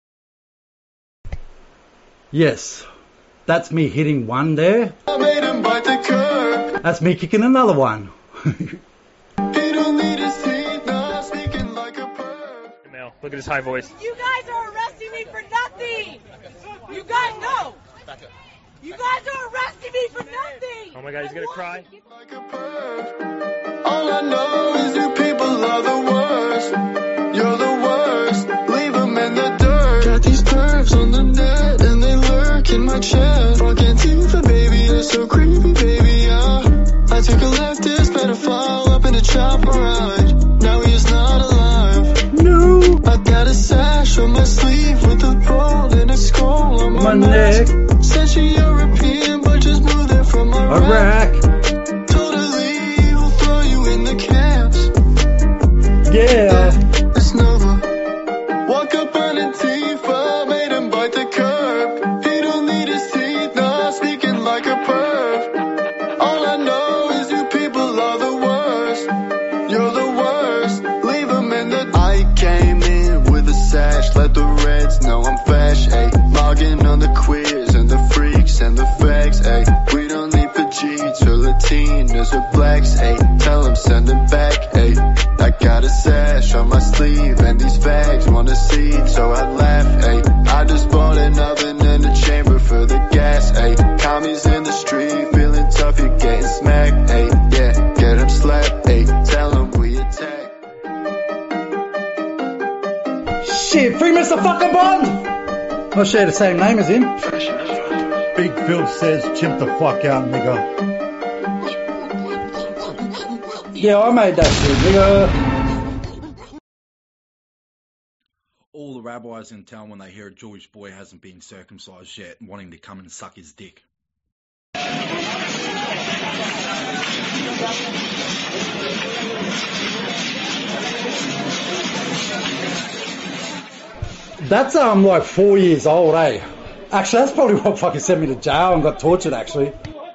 Yes, that's me hitting one there. I made him bite the curb. That's me kicking another one. He don't need his teeth, no, speaking like a perv. Male, look at his high voice. You guys are arresting me for nothing. You guys know. You guys are arresting me for nothing. Oh my God, he's gonna cry. Like a perv. All I know is you people are the worst. You're the worst. Leave them in the dirt. Got these pervs on the net and they lurk in my chat. Fuck Antifa, baby, you're so creepy, baby, yeah. I took a leftist pedophile up in a chopper ride. Now he is not alive. No. I got a sash on my sleeve with a ball and a skull on my, my neck. neck. Said she European, but just moved there from Iraq. Iraq. Told her leave, we'll throw you in the camps. Yeah. It's Nova. Walk up on Antifa, made him bite the curb. He don't need his teeth, no, speaking like a perv. All I know is you people are the worst. You're the worst. Leave them in the. I came in with a sash, let the Reds know I'm fash, ayy. Logging on the queers and the freaks and the fags, ayy. We don't need Pajeets or Latinas or blacks, ayy. Tell them send them back, ayy. I got a sash on my sleeve and these fags wanna see, so I laugh, ayy. shit, free Mister fucking Bond! I share the same name as him. Big Phil says, chimp the fuck out, nigga. Yeah, I made that shit, nigga. All the rabbis in town, when they hear a Jewish boy hasn't been circumcised yet, wanting to come and suck his dick. That's um like four years old, eh? Actually, that's probably what fucking sent me to jail and got tortured, actually.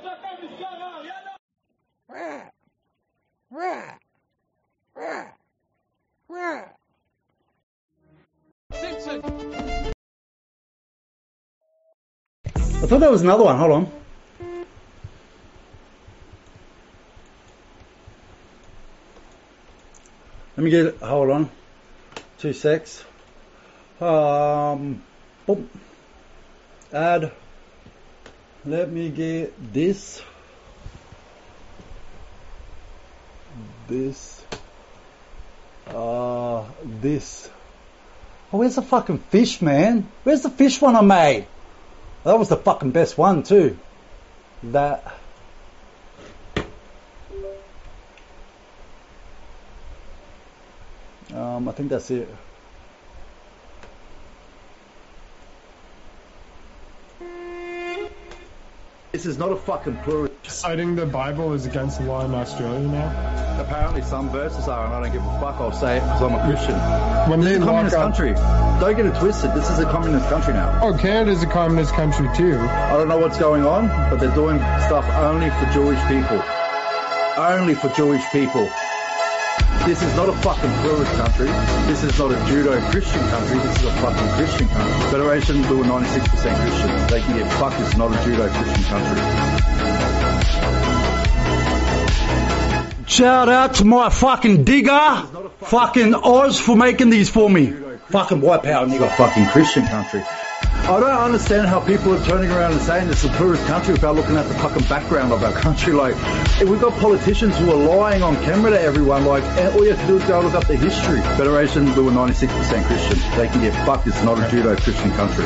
I thought there was another one. Hold on. Let me get it. Hold on. Two secs. Um, boom. Add. Let me get this. This. Uh, this. Oh, where's the fucking fish, man? Where's the fish one I made? That was the fucking best one too. That. Um, I think that's it. This is not a fucking pluralist. Citing the Bible is against the law in Australia now? Apparently some verses are, and I don't give a fuck. I'll say it because I'm a Christian. When this they is a communist lock up- country. Don't get it twisted. This is a communist country now. Oh, Canada's a communist country too. I don't know what's going on, but they're doing stuff only for Jewish people. Only for Jewish people. This is not a fucking pluralist country. This is not a Judo-Christian country. This is a fucking Christian country. Federation doing ninety-six percent Christian. They can get fucked. It's not a Judo-Christian country. Shout out to my fucking digger, fucking Oz, for making these for me. Fucking white power, nigga. Fucking Christian country. I don't understand how people are turning around and saying this is a pluralist country without looking at the fucking background of our country. Like, we've got politicians who are lying on camera to everyone. Like, all you have to do is go look up the history. Federation doing ninety-six percent Christian. They can get fucked. It's not a Judo-Christian country.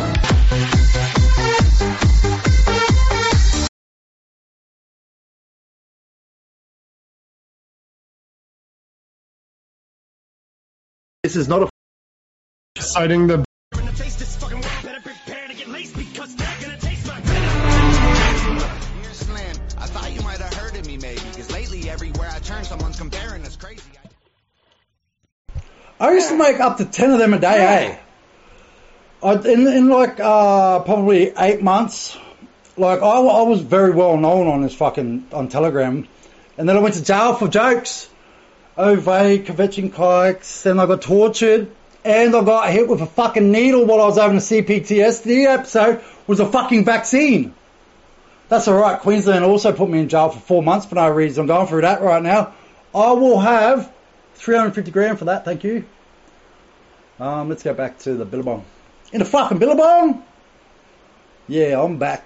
This is not a... Citing the... I thought you might have heard of me maybe, because lately everywhere I turn someone's comparing us crazy. I used to make up to ten of them a day, eh? I, in, in like uh, probably eight months, like I, I was very well known on this fucking, on Telegram. And then I went to jail for jokes. Ove, kvetching kikes, then I got tortured. And I got hit with a fucking needle while I was having a C P T S D episode, was a fucking vaccine. That's alright. Queensland also put me in jail for four months for no reason. I'm going through that right now. I will have three hundred fifty grand for that, thank you. Um, let's go back to the Billabong. In the fucking Billabong? Yeah, I'm back.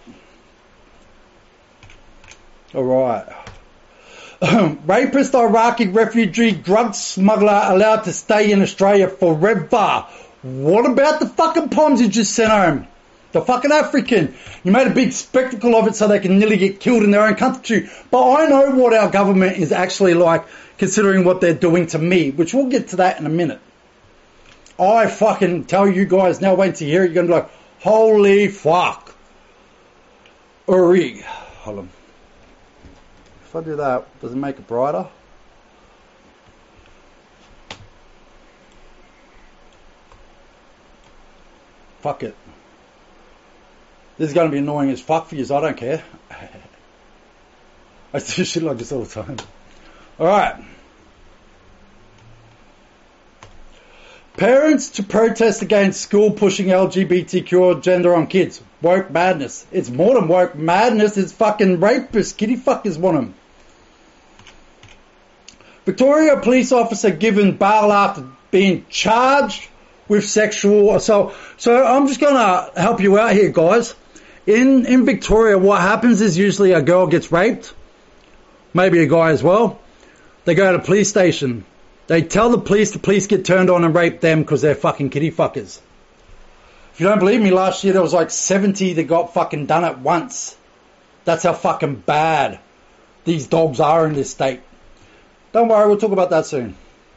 Alright. Rapist Iraqi refugee drug smuggler allowed to stay in Australia forever. What about the fucking Poms you just sent home? The fucking African. You made a big spectacle of it so they can nearly get killed in their own country. But I know what our government is actually like, considering what they're doing to me, which we'll get to that in a minute. I fucking tell you guys now, wait to hear it, you're going to be like, holy fuck. Uri. Hold on. If I do that, does it make it brighter? Fuck it. This is going to be annoying as fuck for you, so I don't care. I do shit like this all the time. Alright. Parents to protest against school pushing L G B T Q agenda on kids. Woke madness. It's more than woke madness. It's fucking rapists. Kitty fuckers want them. Victoria police officer given bail after being charged with sexual assault. So I'm just going to help you out here, guys. In in Victoria, what happens is usually a girl gets raped. Maybe a guy as well. They go to the police station. They tell the police, the police get turned on and rape them because they're fucking kitty fuckers. If you don't believe me, last year there was like seventy that got fucking done at once. That's how fucking bad these dogs are in this state. Don't worry, we'll talk about that soon.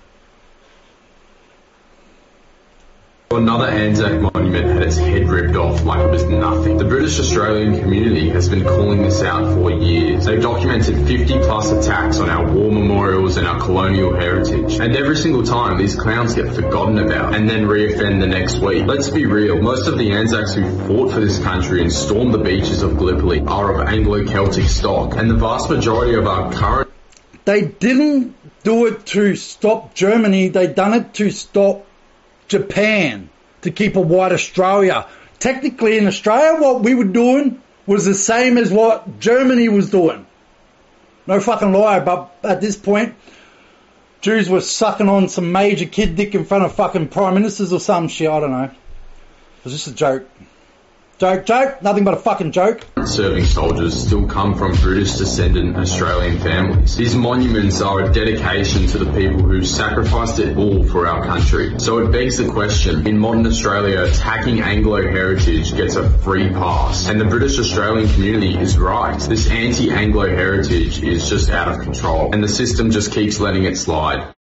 Another Anzac monument had its head ripped off like it was nothing. The British Australian community has been calling this out for years. They've documented fifty plus attacks on our war memorials and our colonial heritage. And every single time these clowns get forgotten about and then re-offend the next week. Let's be real, most of the Anzacs who fought for this country and stormed the beaches of Gallipoli are of Anglo-Celtic stock. And the vast majority of our current... They didn't do it to stop Germany, they done it to stop Japan, to keep a white Australia. Technically in Australia what we were doing was the same as what Germany was doing. No fucking lie, but at this point Jews were sucking on some major kid dick in front of fucking prime ministers or some shit, I don't know. It was just a joke. Joke, joke, nothing but a fucking joke. Serving soldiers still come from British descendant Australian families. These monuments are a dedication to the people who sacrificed it all for our country. So it begs the question, in modern Australia, attacking Anglo heritage gets a free pass. And the British Australian community is right. This anti-Anglo heritage is just out of control. And the system just keeps letting it slide.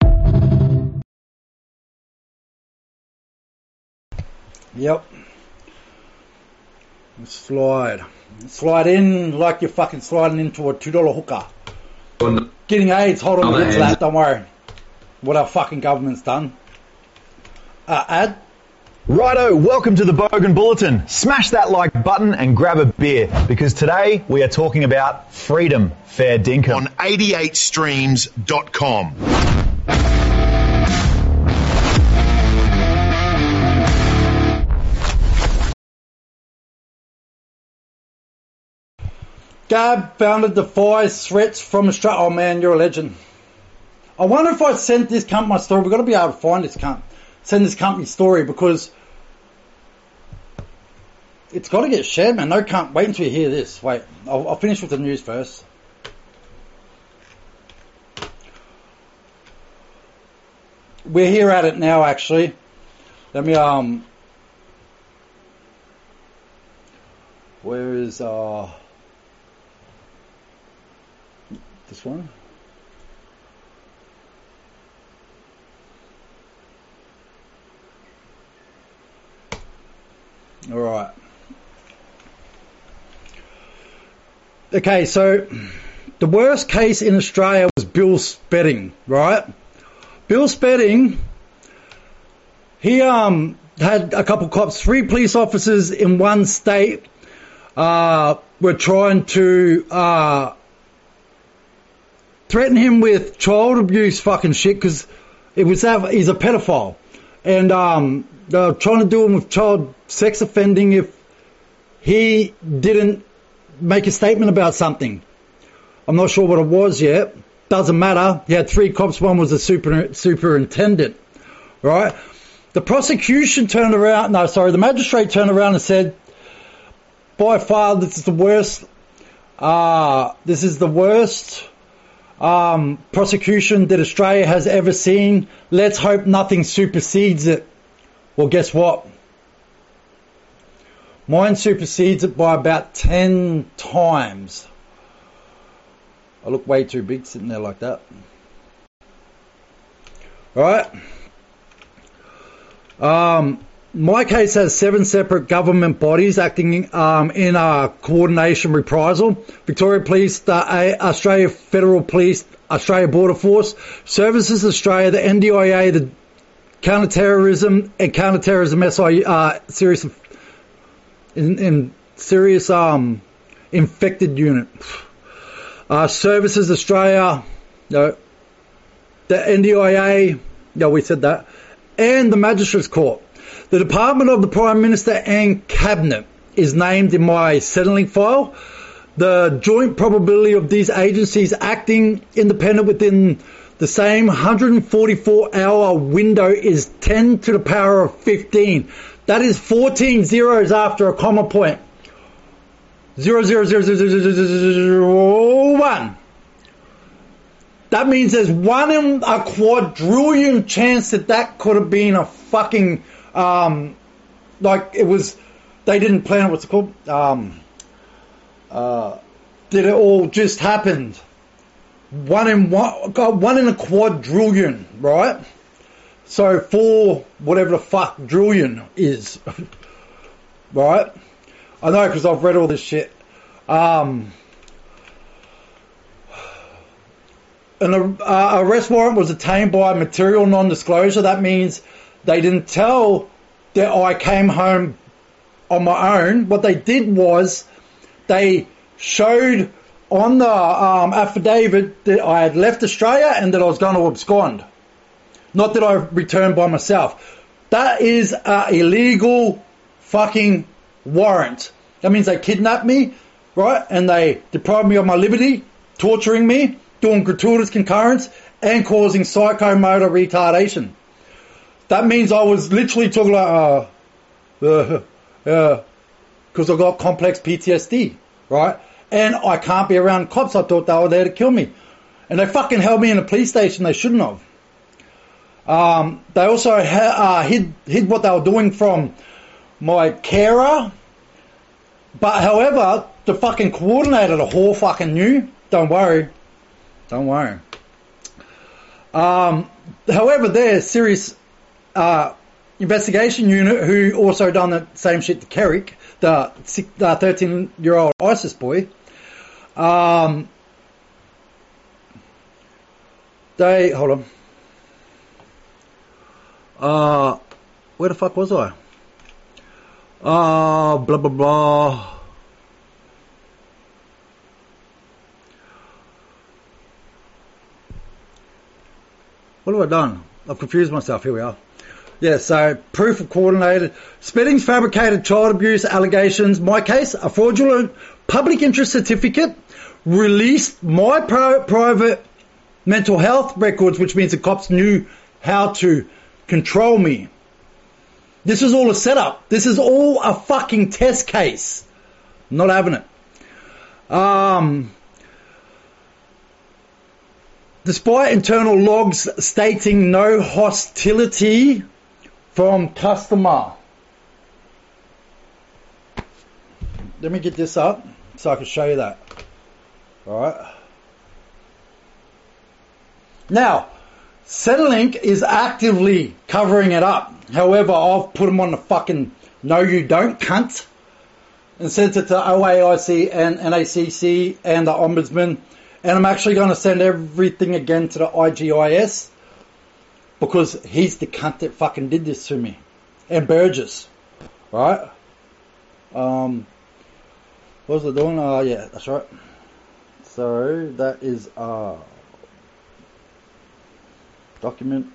Yep. Slide. Slide in like you're fucking sliding into a two dollar hooker. Getting AIDS, hold on, we'll get to that, don't worry. What our fucking government's done. Uh, ad? Righto, welcome to the Bogan Bulletin. Smash that like button and grab a beer, because today we are talking about freedom, fair dinkum. On eighty-eight streams dot com. Gab founded defies threats from Australia. Oh man, you're a legend. I wonder if I sent this cunt my story. We've got to be able to find this cunt. Send this company story, because it's got to get shared, man. No cunt. Wait until you hear this. Wait, I'll, I'll finish with the news first. We're here at it now, actually. Let me, um... Where is, uh... this one? All right. Okay, so the worst case in Australia was Bill Spedding, right? Bill Spedding, he um had a couple cops, three police officers in one state uh, were trying to uh, threaten him with child abuse fucking shit, because it was that he's a pedophile, and um, they were trying to do him with child sex offending if he didn't make a statement about something. I'm not sure what it was yet. Doesn't matter. He had three cops. One was a super, superintendent, right? The prosecution turned around. No, sorry. The magistrate turned around and said, by far, this is the worst. Uh, this is the worst um, prosecution that Australia has ever seen. Let's hope nothing supersedes it. Well, guess what? Mine supersedes it by about ten times. I look way too big sitting there like that. Right? Um, my case has seven separate government bodies acting um, in a coordination reprisal. Victoria Police, the Australia Federal Police, Australia Border Force, Services Australia, the N D I A, the Counterterrorism and Counterterrorism S I uh, serious in, in serious um infected unit. Uh, Services Australia, no, the N D I A, no, we said that, and the Magistrates Court. The Department of the Prime Minister and Cabinet is named in my Centrelink file. The joint probability of these agencies acting independent within the same one hundred forty-four hour window is ten to the power of fifteen. That is fourteen zeros after a comma point. Zero, zero, zero, zero, zero, zero, zero, zero, one. That means there's one in a quadrillion chance that that could have been a fucking, um, like it was, they didn't plan it, what's it called? Um, uh, did it all just happened? One in one, one in a quadrillion, right? So four, whatever the fuck drillion is, right? I know because I've read all this shit. Um, an uh, arrest warrant was obtained by material non-disclosure. That means they didn't tell that I came home on my own. What they did was they showed on the um, affidavit that I had left Australia and that I was going to abscond. Not that I returned by myself. That is an illegal fucking warrant. That means they kidnapped me, right? And they deprived me of my liberty, torturing me, doing gratuitous concurrence, and causing psychomotor retardation. That means I was literally talking like, uh, uh, uh, because I got complex P T S D, right? And I can't be around cops. I thought they were there to kill me. And they fucking held me in a police station. They shouldn't have. Um, they also ha- uh, hid, hid what they were doing from my carer. But however, the fucking coordinator, the whore fucking knew. Don't worry. Don't worry. Um, however, their serious uh, investigation unit, who also done the same shit to Kerrick, the thirteen-year-old ISIS boy, um, they, hold on. Uh, where the fuck was I? Uh, blah, blah, blah. What have I done? I've confused myself. Here we are. Yeah, so proof of coordinated Spedding's fabricated child abuse allegations. My case, a fraudulent public interest certificate released my pro- private mental health records, which means the cops knew how to control me. This is all a setup. This is all a fucking test case. I'm not having it. Um, despite internal logs stating no hostility from customer. Let me get this up so I can show you that. Alright. Now, Centrelink is actively covering it up. However, I've put them on the fucking no you don't cunt and sent it to O A I C and N A C C and the Ombudsman. And I'm actually going to send everything again to the I G I S because he's the cunt that fucking did this to me. And Burgess. Right? Um, what was I doing? Uh, yeah, that's right. So, that is uh, document.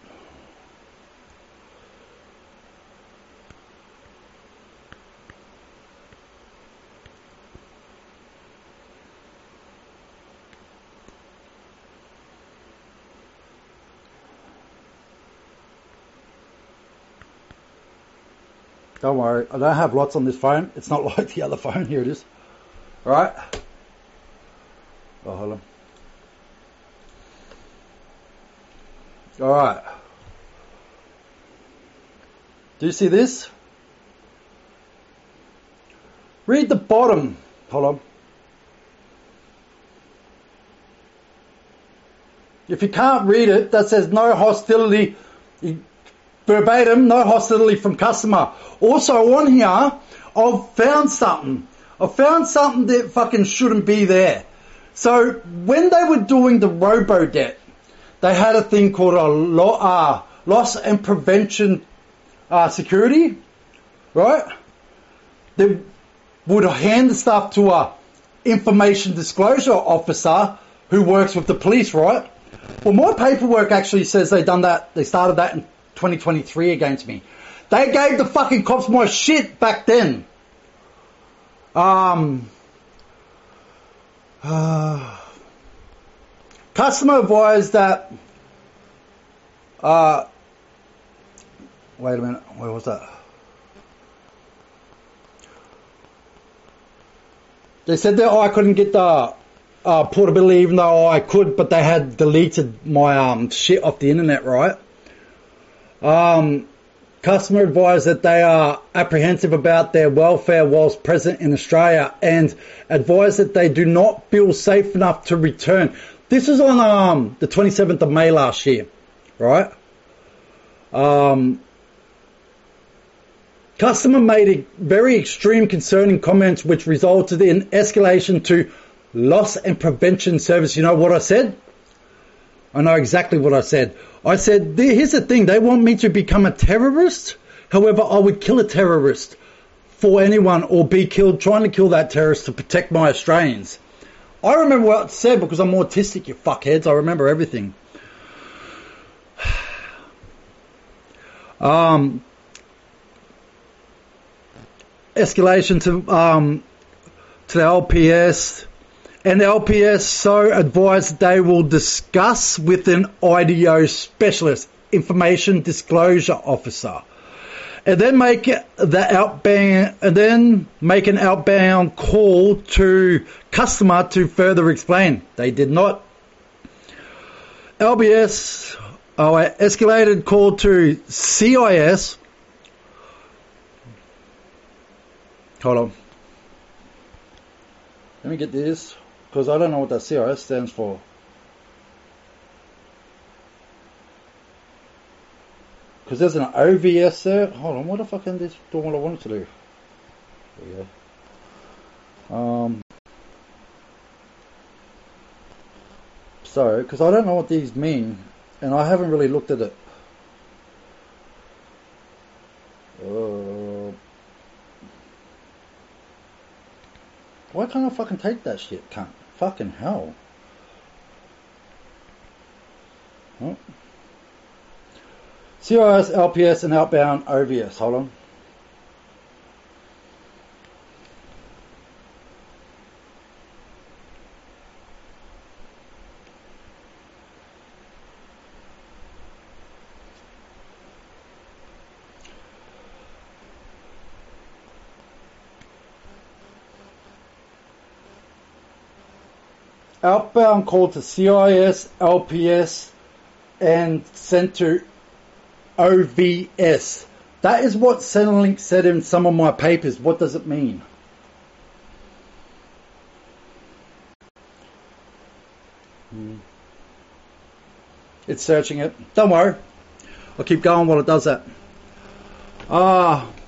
Don't worry, I don't have lots on this phone. It's not like the other phone. Here it is. Alright. Oh, hold on. Alright. Do you see this? Read the bottom. Hold on. If you can't read it, that says no hostility. Verbatim, no hostility from customer. Also on here, I've found something. I found something that fucking shouldn't be there. So when they were doing the robo-debt, they had a thing called a lo- uh, loss and prevention uh, security, right? They would hand the stuff to a information disclosure officer who works with the police, right? Well, my paperwork actually says they done that. They started that in twenty twenty-three against me. They gave the fucking cops my shit back then. Um, uh, customer advised that. Uh, wait a minute. Where was that? They said that I couldn't get the uh, portability, even though I could, but they had deleted my um, shit off the internet, right? Um, customer advised that they are apprehensive about their welfare whilst present in Australia and advised that they do not feel safe enough to return. This was on um, the twenty-seventh of May last year, right? Um, customer made very extreme concerning comments which resulted in escalation to loss and prevention service. You know what I said? I know exactly what I said. I said, here's the thing, they want me to become a terrorist. However, I would kill a terrorist for anyone or be killed trying to kill that terrorist to protect my Australians. I remember what I said because I'm autistic, you fuckheads. I remember everything. Um, escalation to um, to the L P S. And the L P S so advised they will discuss with an I D O specialist, information disclosure officer, and then make the outbound, and then make an outbound call to customer to further explain. They did not. L B S oh, escalated call to C I S. Hold on. Let me get this. Because I don't know what that C I S stands for. Because there's an O V S there. Hold on, what the fuck is this doing what I wanted to do? There we go. Um, so, because I don't know what these mean. And I haven't really looked at it. Uh, why can't I fucking take that shit, cunt? Fucking hell. Oh. C I S, L P S, and outbound O V S. Hold on. Outbound call to C I S, L P S, and sent to O V S. That is what Centrelink said in some of my papers. What does it mean? Hmm. It's searching it. Don't worry. I'll keep going while it does that. Ah. Uh,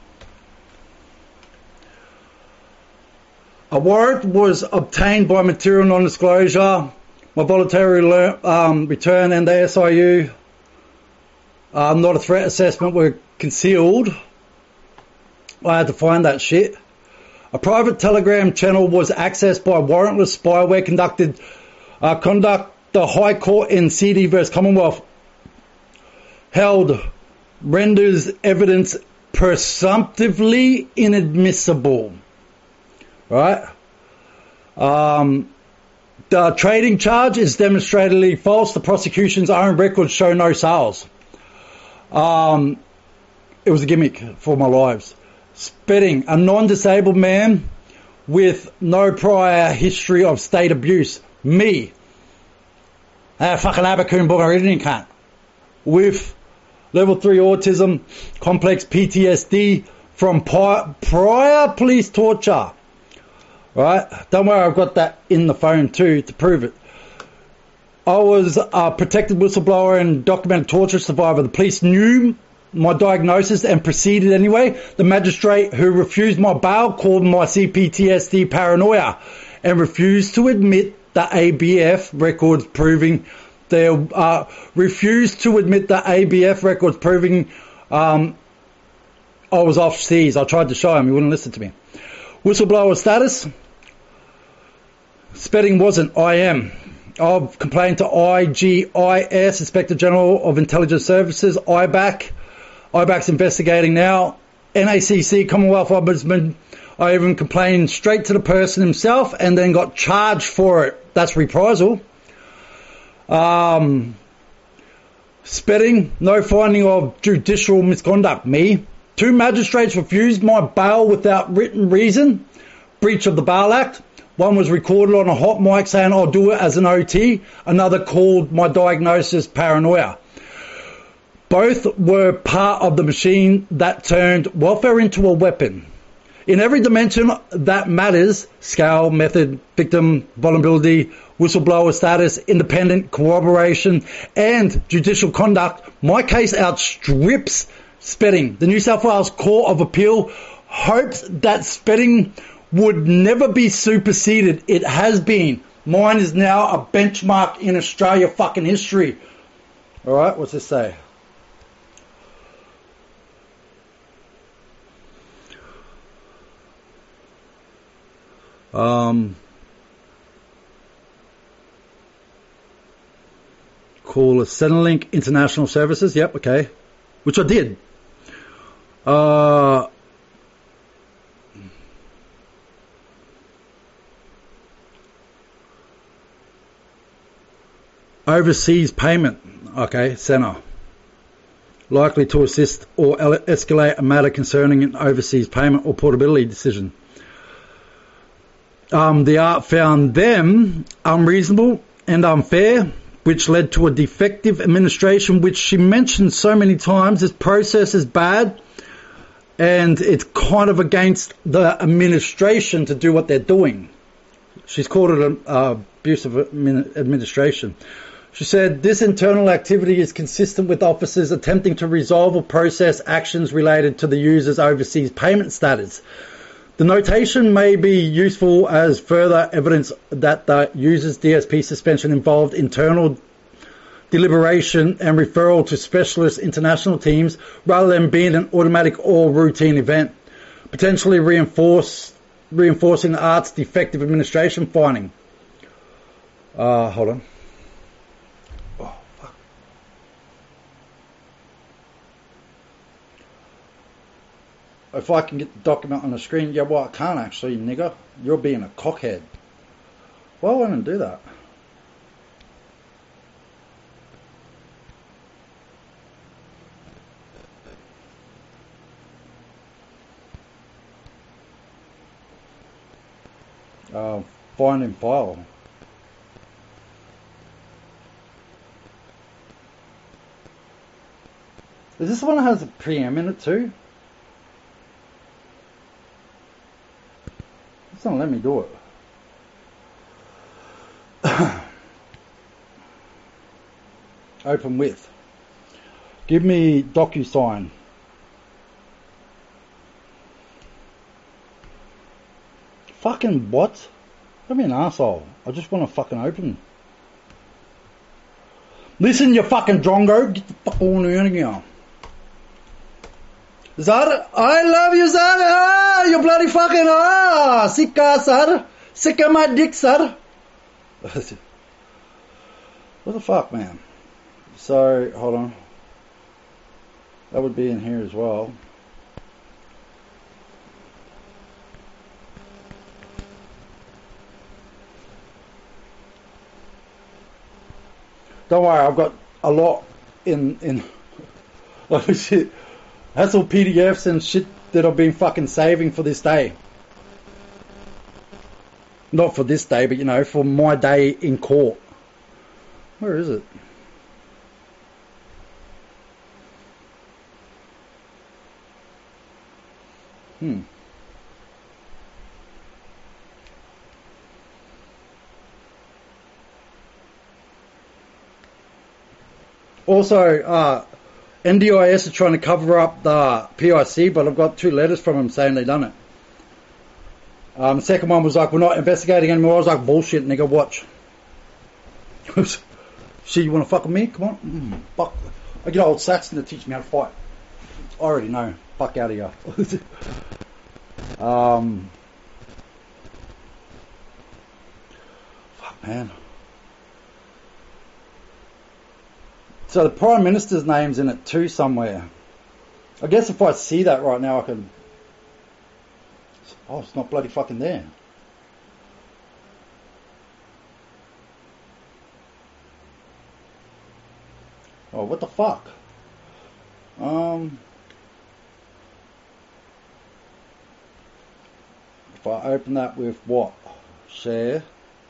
A warrant was obtained by material non-disclosure, my voluntary lear- um, return and the S I U, um, not a threat assessment, were concealed. I had to find that shit. A private telegram channel was accessed by warrantless spyware conducted, uh, conduct the High Court in C D versus Commonwealth held renders evidence presumptively inadmissible. Right? Um, the trading charge is demonstrably false. The prosecution's own records show no sales. Um, it was a gimmick for my lives. Spitting. A non-disabled man with no prior history of state abuse. Me. Ah, fucking Abacoon Booger, cunt. With level three autism, complex P T S D from pi- prior police torture. Right? Don't worry, I've got that in the phone too to prove it. I was a protected whistleblower and documented torture survivor. The police knew my diagnosis and proceeded anyway. The magistrate who refused my bail called my C P T S D paranoia and refused to admit the A B F records proving there, uh, refused to admit the A B F records proving um, I was off seas. I tried to show him, he wouldn't listen to me. Whistleblower status. Spetting wasn't. I am. I've complained to I G I S, Inspector General of Intelligence Services, I B A C. I B A C's investigating now. N A C C, Commonwealth Ombudsman. I even complained straight to the person himself and then got charged for it. That's reprisal. Um, Spetting, no finding of judicial misconduct. Me. Two magistrates refused my bail without written reason. Breach of the Bail Act. One was recorded on a hot mic saying, I'll do it as an O T. Another called my diagnosis paranoia. Both were part of the machine that turned welfare into a weapon. In every dimension that matters, scale, method, victim, vulnerability, whistleblower status, independent corroboration, and judicial conduct, my case outstrips Spedding. The New South Wales Court of Appeal hopes that Spedding would never be superseded. It has been. Mine is now a benchmark in Australia fucking history. Alright, what's this say? Um, call a Centrelink International Services. Yep, okay. Which I did. Uh, overseas payment. Okay, Centre. Likely to assist or escalate a matter concerning an overseas payment or portability decision. Um, the A R T found them unreasonable and unfair, which led to a defective administration, which she mentioned so many times. This process is bad, and it's kind of against the administration to do what they're doing. She's called it an uh, abuse of administration. She said, this internal activity is consistent with officers attempting to resolve or process actions related to the user's overseas payment status. The notation may be useful as further evidence that the user's D S P suspension involved internal deliberation and referral to specialist international teams rather than being an automatic or routine event, potentially reinforce, reinforcing the A R T's defective administration finding. Uh, hold on. Oh, fuck. If I can get the document on the screen, yeah, well, I can't actually, nigger. You're being a cockhead. Why would I do that? Uh, finding file. Is this the one that has a preamp in it too? It's not let me do it. Open with. Give me DocuSign. Fucking what? Don't be an asshole. I just want to fucking open. Listen, you fucking drongo. Get the fuck on out of here. Zara, I love you, Zara. Ah, you bloody fucking ah, sick ass, sir. Sick of my dick, sir. What the fuck, man? So, hold on. That would be in here as well. Don't worry, I've got a lot in in oh shit. That's all P D Fs and shit that I've been fucking saving for this day. Not for this day, but you know, for my day in court. Where is it? Hmm. Also, uh, N D I S are trying to cover up the P I C, but I've got two letters from them saying they done it. Um, the second one was like, we're not investigating anymore. I was like, bullshit, nigga, watch. Shit, you want to fuck with me? Come on. Mm, fuck. I get old Saxon to teach me how to fight. I already know. Fuck out of here. um, fuck, man. So the Prime Minister's name's in it too somewhere. I guess if I see that right now I can... Oh, it's not bloody fucking there. Oh, what the fuck? Um... If I open that with what? Share.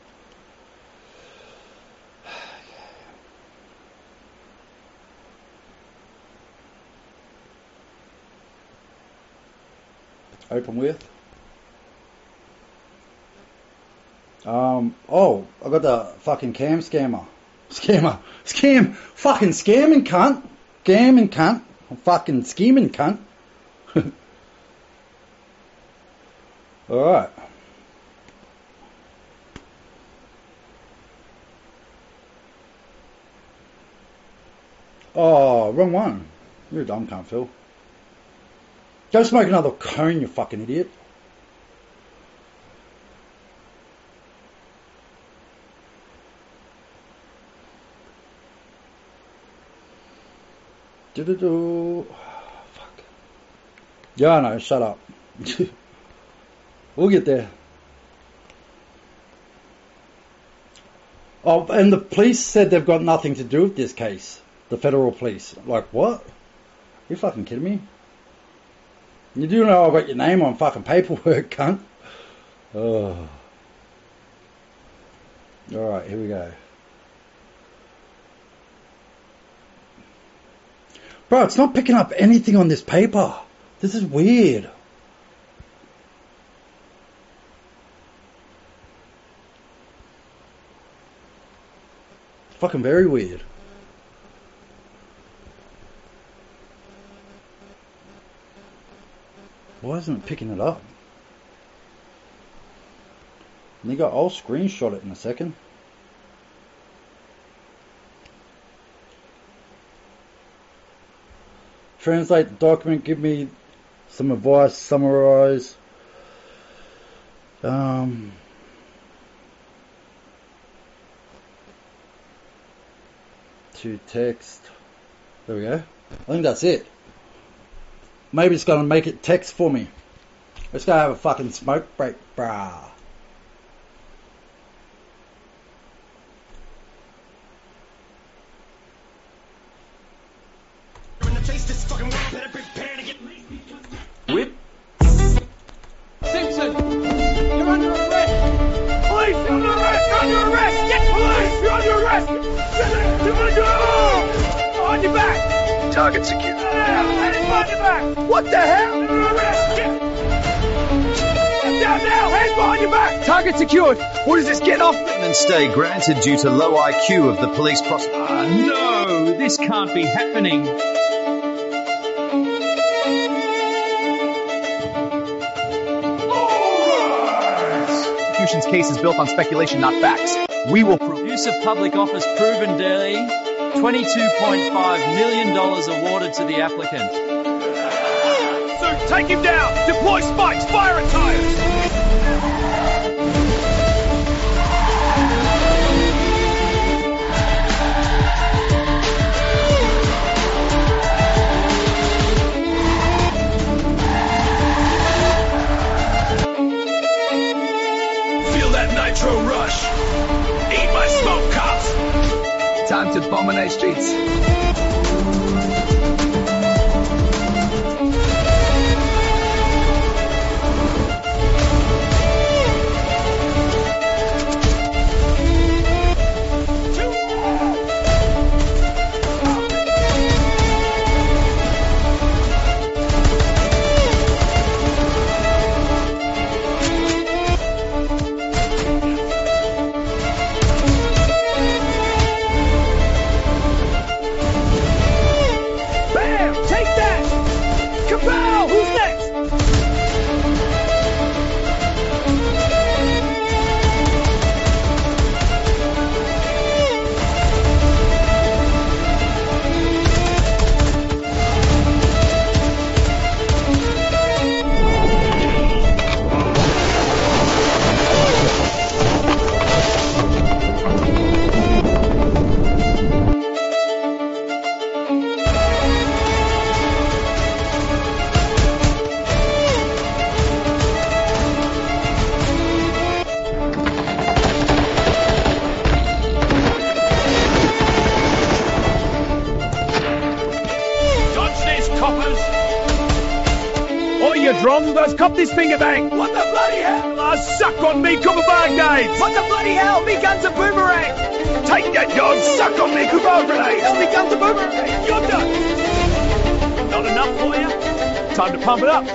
Open with. Um, oh, I got the fucking cam scammer. Scammer. Scam. Fucking scamming cunt. Scamming cunt. I'm fucking scheming cunt. Alright. Oh, wrong one. You're a dumb cunt, Phil. Go smoke another cone, you fucking idiot. Do-do-do. Fuck. Yeah, I know, shut up. We'll get there. Oh, and the police said they've got nothing to do with this case. The federal police. Like, what? Are you fucking kidding me? You do know I've got your name on fucking paperwork, cunt. Oh. Alright, here we go. Bro, it's not picking up anything on this paper. This is weird. Fucking very weird. Why isn't it picking it up? Nigga, I'll screenshot it in a second. Translate the document, give me some advice, summarize. Um, to text. There we go. I think that's it. Maybe it's going to make it text for me. Let's go have a fucking smoke break, brah. Whip. Simpson, you're under arrest. Police, you're under arrest. You're under arrest. Get police. You're under arrest. Get to my door. On your back. Target secured. Hands behind your back. What the hell? You're under arrest. Get, get down now. Hands behind your back. Target secured. What is this? Get off. And stay granted due to low I Q of the police prosecutor. Uh, no, this can't be happening. Prosecution's case is built on speculation, not facts. We will prove. Use of public office proven daily. twenty-two point five million dollars awarded to the applicant. So take him down. Deploy spikes. Fire at tires. Nitro rush. Eat my smoke, cops. Time to dominate streets. finger drum. Let's cop this finger bang. What the bloody hell? Ah, suck on me, Cooper grenades. What the bloody hell? Me guns a boomerang. Take that, you suck on me, Cooper grenades. Hell, me guns a boomerang. You're done. Not enough for you? Time to pump it up.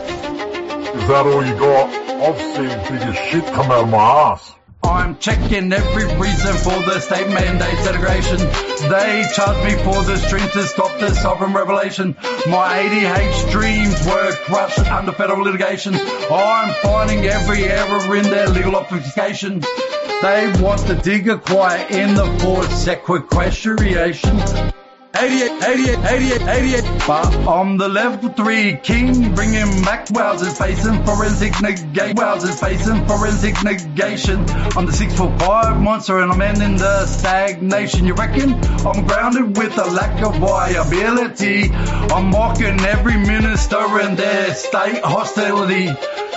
Is that all you got? I've seen bigger shit come out of my ass. I'm checking every reason for the state mandate segregation. They charge me for the stream to stop the sovereign revelation. My A D H dreams were crushed under federal litigation. I'm finding every error in their legal obfuscation. They want to dig a quiet in the forced sequestration. eighty-eight, eighty-eight, eighty-eight, eighty-eight. But I'm the level three king, bringing back wowzers, facing forensic negation. Wowzers, facing forensic negation. I'm the six foot five monster and I'm ending the stagnation. You reckon? I'm grounded with a lack of viability. I'm mocking every minister and their state hostility.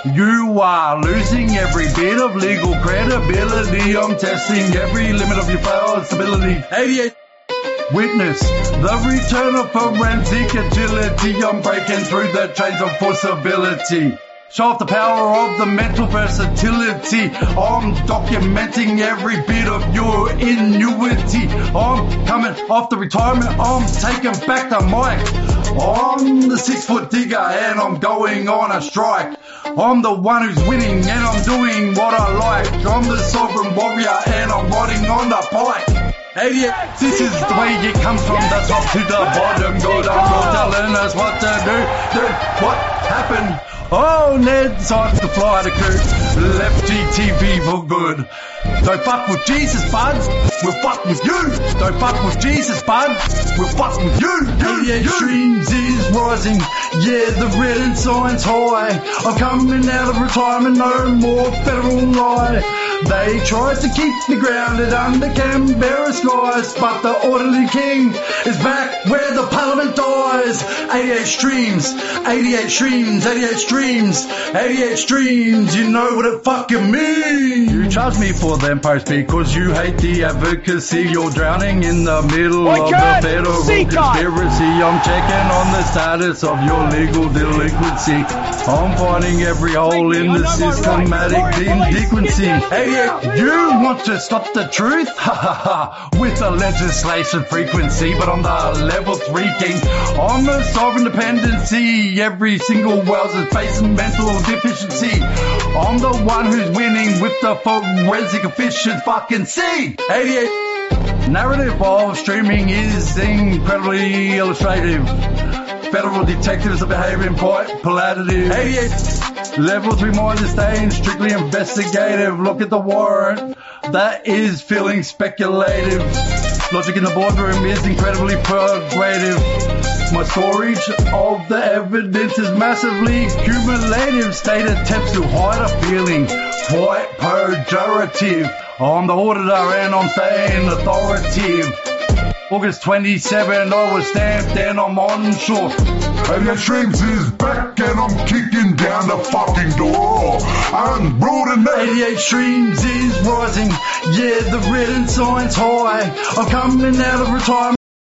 You are losing every bit of legal credibility. I'm testing every limit of your power stability. eighty-eight. Witness the return of forensic agility. I'm breaking through the chains of forcibility. Show off the power of the mental versatility. I'm documenting every bit of your ingenuity. I'm coming off the retirement. I'm taking back the mic. I'm the six foot digger and I'm going on a strike. I'm the one who's winning and I'm doing what I like. I'm the sovereign warrior and I'm riding on the pike. eighty-eight, this is the way it comes from the top to the bottom. God, I'm telling us what to do. Dude, what happened? Oh, Ned decides to fly the coop. Left G T V for good. Don't fuck with Jesus, bud. We'll fuck with you. Don't fuck with Jesus, bud. We'll fuck with you. eighty-eight streams is rising. Yeah, the red and signs high. I'm coming out of retirement. No more federal lie. They tried to keep me grounded under Canberra skies, but the orderly king is back where the parliament dies. eighty-eight streams, eighty-eight streams, eighty-eight streams, eighty-eight streams, you know what it fucking means. You charge me for them posts because you hate the advocacy. You're drowning in the middle I of can't the federal see conspiracy. I'm checking on the status of your legal delinquency. I'm finding every hole in the systematic delinquency. eighty-eight, you want to stop the truth? Ha ha ha, with the legislation frequency, but I'm the level three king. I'm the sovereign dependency. Every single Wales is facing mental deficiency. I'm the one who's winning with the forensic efficient fucking C. eighty-eight, narrative of streaming is incredibly illustrative. Federal detectives are behaving quite palative. eighty-eight, level three mind is staying strictly investigative. Look at the warrant, that is feeling speculative. Logic in the boardroom is incredibly persuasive. My storage of the evidence is massively cumulative. State attempts to hide a feeling quite pejorative. I'm the auditor and I'm staying authoritative. August twenty-seventh, I was stamped and I'm on shore. eighty-eight streams is back and I'm kicking down the fucking door. I'm brooding that. eighty-eight streams is rising. Yeah, the red and signs high. I'm coming out of retirement.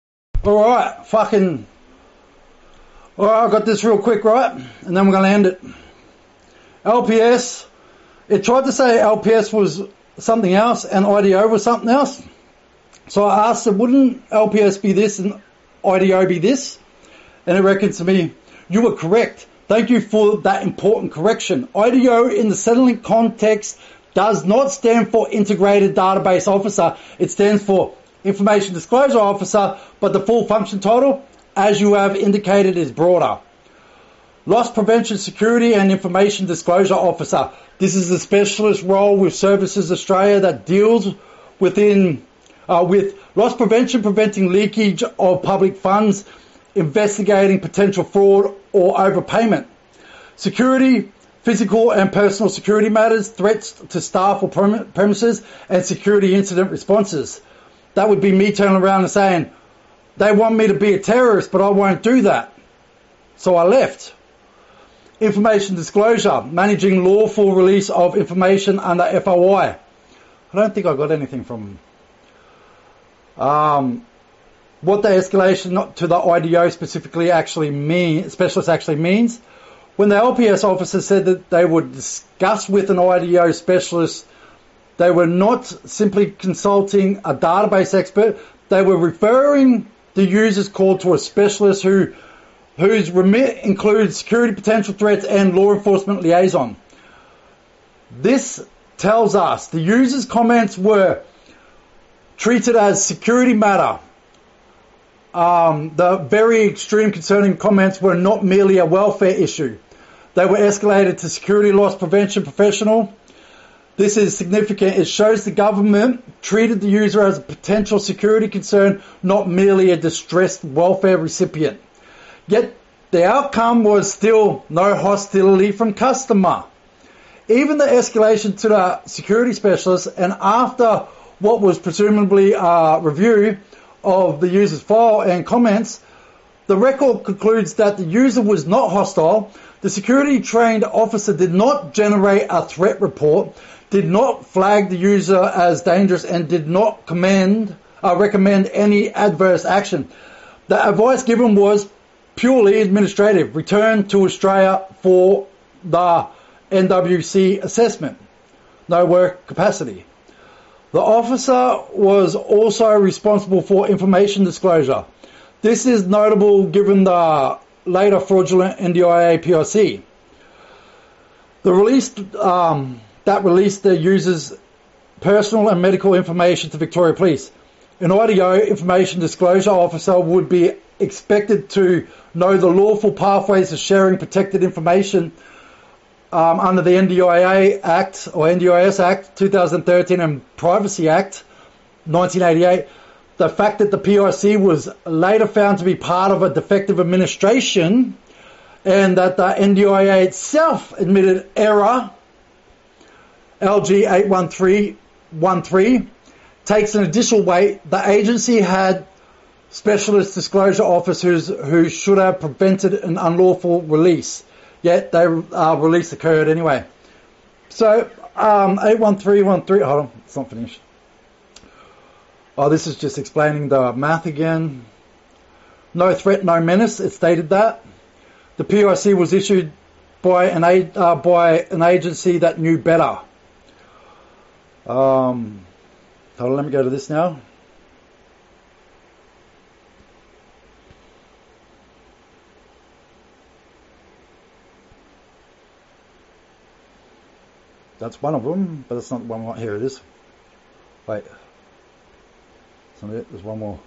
Alright, fucking. Alright, I got this real quick, right? And then we're going to end it. L P S. It tried to say L P S was something else and I D O was something else. So I asked it, wouldn't L P S be this and I D O be this? And it reckons to me, you were correct. Thank you for that important correction. I D O in the settling context does not stand for Integrated Database Officer. It stands for Information Disclosure Officer, but the full function title, as you have indicated, is broader. Loss Prevention Security and Information Disclosure Officer. This is a specialist role with Services Australia that deals within uh, with loss prevention, preventing leakage of public funds, investigating potential fraud or overpayment. Security, physical and personal security matters, threats to staff or premises, and security incident responses. That would be me turning around and saying, they want me to be a terrorist, but I won't do that. So I left. Information disclosure, managing lawful release of information under F O I. I don't think I got anything from um, what the escalation to the I D O specifically actually mean, specialist actually means. when the L P S officer said that they would discuss with an I D O specialist, they were not simply consulting a database expert. They were referring the user's call to a specialist who whose remit includes security potential threats and law enforcement liaison. This tells us the user's comments were treated as security matter. Um, the very extreme concerning comments were not merely a welfare issue. They were escalated to security loss prevention professional. This is significant. It shows the government treated the user as a potential security concern, not merely a distressed welfare recipient. Yet the outcome was still no hostility from customer. Even the escalation to the security specialist, and after what was presumably a review of the user's file and comments, the record concludes that the user was not hostile. The security trained officer did not generate a threat report, did not flag the user as dangerous, and did not commend, uh, recommend any adverse action. The advice given was purely administrative. Return to Australia for the N W C assessment. No work capacity. The officer was also responsible for information disclosure. This is notable given the later fraudulent N D I A P R C. The release um, that released the user's personal and medical information to Victoria Police. An I D O information disclosure officer would be expected to know the lawful pathways of sharing protected information um, under the N D I A Act or N D I S Act two thousand thirteen and Privacy Act nineteen eighty-eight. The fact that the P I C was later found to be part of a defective administration and that the N D I A itself admitted error, L G eight one three one three, takes an additional weight. The agency had specialist disclosure officers who should have prevented an unlawful release, yet their uh, release occurred anyway. So, um, eight one three one three, hold on, it's not finished. Oh, this is just explaining the math again. No threat, no menace, it stated that. The P I C was issued by an, uh, by an agency that knew better. Um, hold on, let me go to this now. That's one of them, but that's not the one right here. It is. Wait. That's not it. There's one more.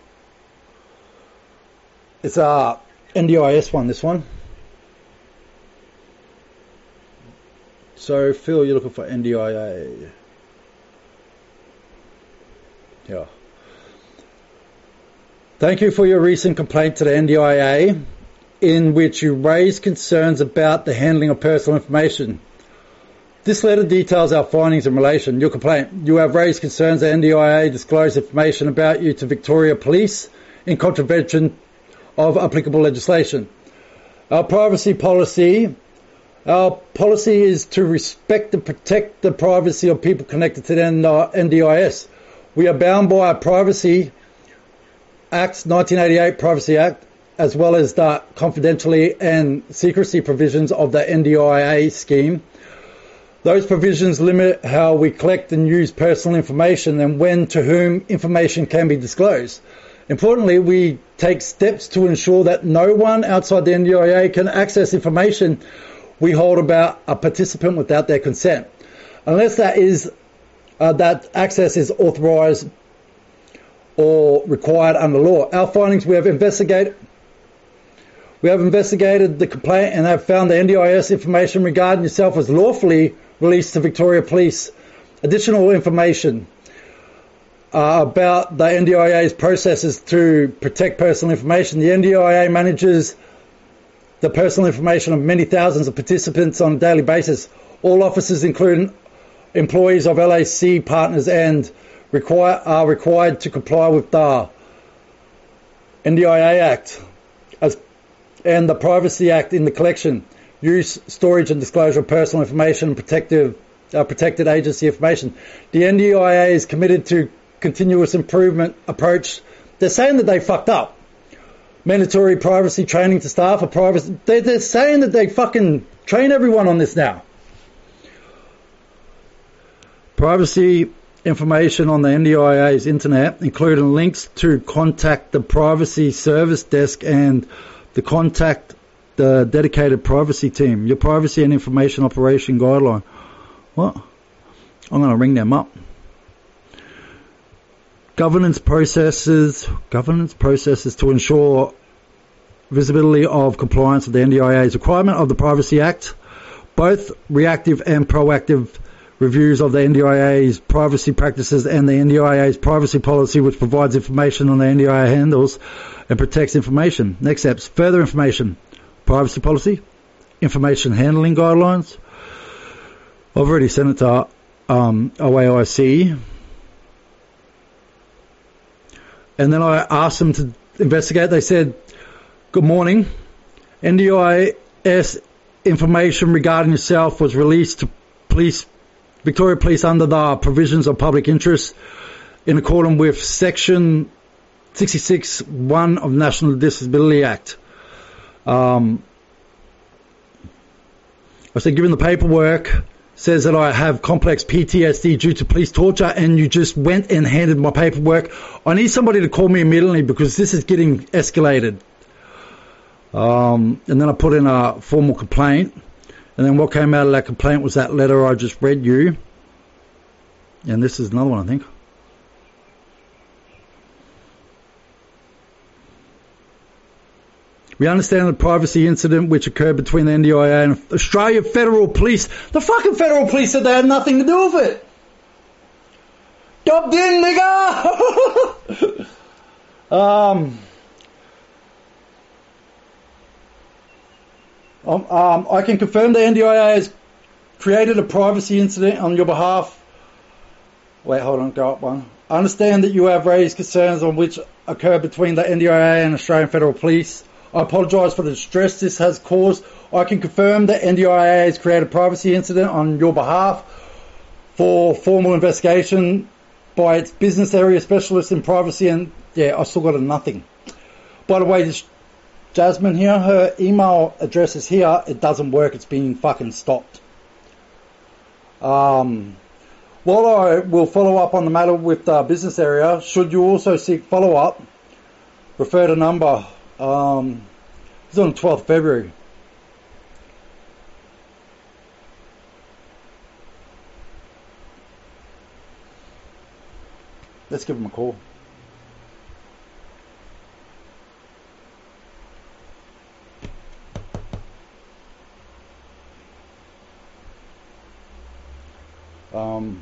It's a N D I S one, this one. So, Phil, you're looking for N D I A. Yeah. Thank you for your recent complaint to the N D I A, in which you raised concerns about the handling of personal information. This letter details our findings in relation to your complaint. You have raised concerns that N D I A disclosed information about you to Victoria Police in contravention of applicable legislation. Our privacy policy, our policy is to respect and protect the privacy of people connected to the N D I S. We are bound by our Privacy Act, nineteen eighty-eight Privacy Act, as well as the confidentiality and secrecy provisions of the N D I A scheme. Those provisions limit how we collect and use personal information and when to whom information can be disclosed. Importantly, we take steps to ensure that no one outside the N D I A can access information we hold about a participant without their consent, unless that is uh, that access is authorised or required under law. Our findings: we have investigated. We have investigated the complaint and have found the N D I S information regarding yourself as lawfully released to Victoria Police. Additional information uh, about the N D I A's processes to protect personal information. The N D I A manages the personal information of many thousands of participants on a daily basis. All officers, including employees of L A C partners, and require are required to comply with the N D I A Act as and the Privacy Act in the collection, use, storage and disclosure of personal information and protective, uh, protected agency information. The N D I A is committed to continuous improvement approach. They're saying that they fucked up. mandatory privacy training to staff or privacy. They're, they're saying that they fucking train everyone on this now. Privacy information on the N D I A's internet, including links to contact the privacy service desk and the contact the dedicated privacy team. Your privacy and information operation guideline. What? I'm going to ring them up. Governance processes, governance processes to ensure visibility of compliance with the N D I A's requirement of the Privacy Act. Both reactive and proactive reviews of the N D I A's privacy practices and the N D I A's privacy policy, which provides information on the N D I A handles and protects information. Next steps, further information, privacy policy, information handling guidelines. I've already sent it to um, O A I C. And then I asked them to investigate. They said, good morning. N D I S information regarding yourself was released to police, Victoria Police under the provisions of public interest in accordance with Section sixty-six one of the National Disability Act. Um, I said, given the paperwork says that I have complex P T S D due to police torture, and you just went and handed my paperwork, I need somebody to call me immediately because this is getting escalated. Um, and then I put in a formal complaint, and then what came out of that complaint was that letter I just read you, and this is another one, I think. We understand the privacy incident which occurred between the N D I A and Australia Federal Police. The fucking Federal Police said they had nothing to do with it. Job done, nigga! um, um, um, I can confirm the N D I A has created a privacy incident on your behalf. Wait, hold on, go up one. I understand that you have raised concerns on which occurred between the N D I A and Australian Federal Police. I apologise for the distress this has caused. I can confirm that N D I A has created a privacy incident on your behalf for formal investigation by its business area specialist in privacy, and yeah, I still got a nothing. By the way, this Jasmine here, her email address is here. It doesn't work. It's been fucking stopped. Um, while I will follow up on the matter with the business area, should you also seek follow-up, refer to number. Um, it's on the twelfth of February. Let's give him a call. Um,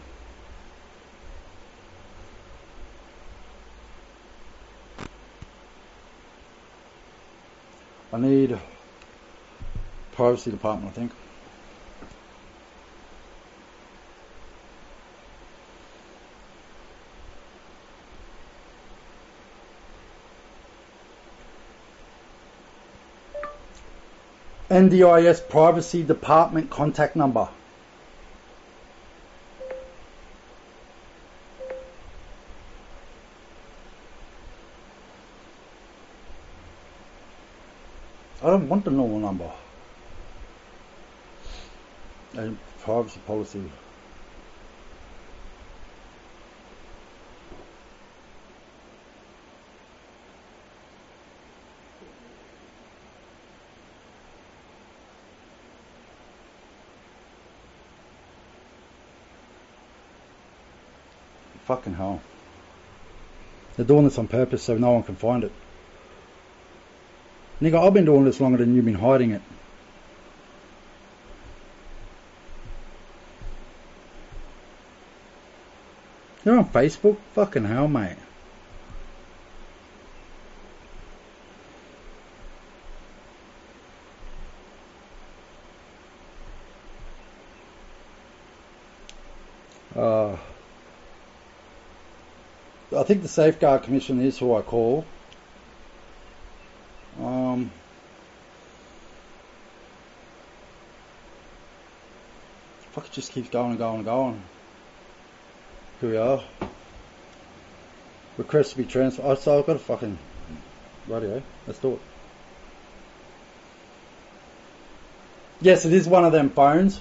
I need privacy department, I think. N D I S privacy department contact number. I don't want the normal number. And privacy policy. Fucking hell. They're doing this on purpose so no one can find it. Nigga, I've been doing this longer than you've been hiding it. You're on Facebook? Fucking hell, mate. Uh, I think the Safeguard Commission is who I call. Um, fuck, it just keeps going and going and going. Here we are. Request to be transferred. Oh, so I've got to fucking Bloody hell. Let's do it. Yes, it is one of them phones.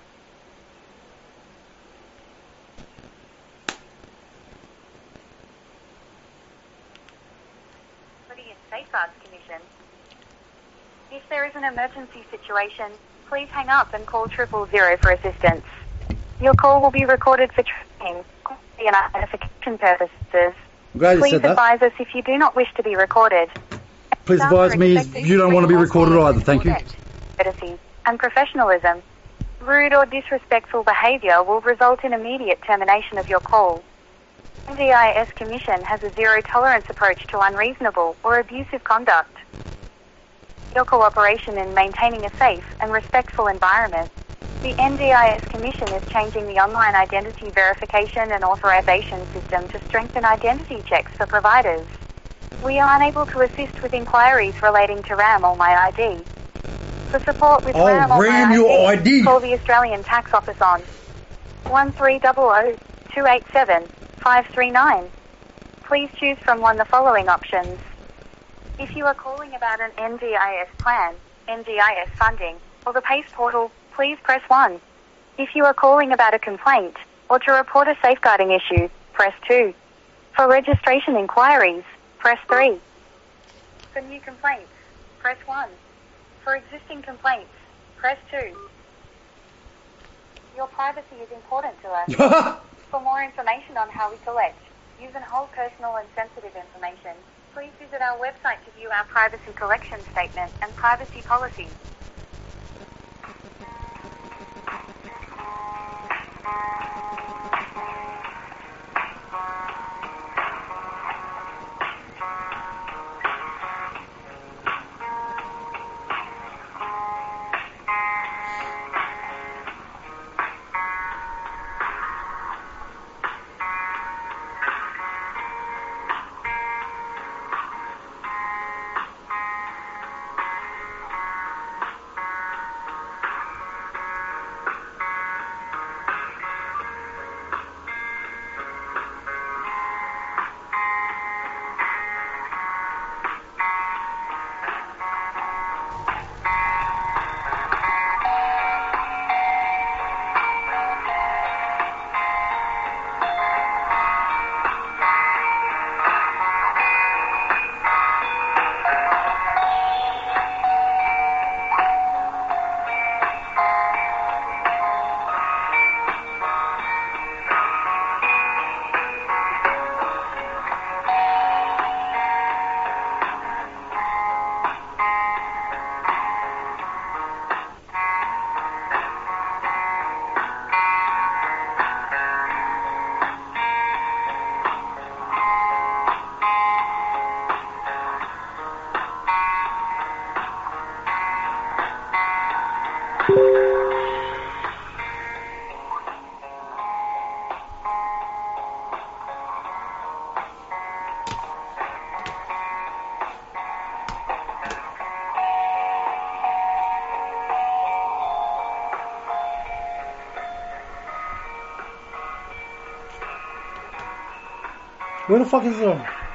Safeguards Commission. If there is an emergency situation, please hang up and call triple zero for assistance. Your call will be recorded for training and identification purposes. Glad you Please said that. advise us if you do not wish to be recorded. Please Staff advise are me expected you don't want to be recorded either. Thank you. courtesy and professionalism. Rude or disrespectful behaviour will result in immediate termination of your call. N D I S Commission has a zero-tolerance approach to unreasonable or abusive conduct. Your cooperation in maintaining a safe and respectful environment. The N D I S Commission is changing the online identity verification and authorization system to strengthen identity checks for providers. We are unable to assist with inquiries relating to RAM or My I D. For support with Oh, RAM or RAM My your I D, I D. call the Australian Tax Office on one three zero zero two eight seven five three nine. Please choose from one of the following options. If you are calling about an N D I S plan, N D I S funding, or the PACE portal, please press one. If you are calling about a complaint or to report a safeguarding issue, press two. For registration inquiries, press three. For new complaints, press one. For existing complaints, press two. Your privacy is important to us. For more information on how we collect, use and hold personal and sensitive information, please visit our website to view our privacy collection statement and privacy policy. Where the fuck is it?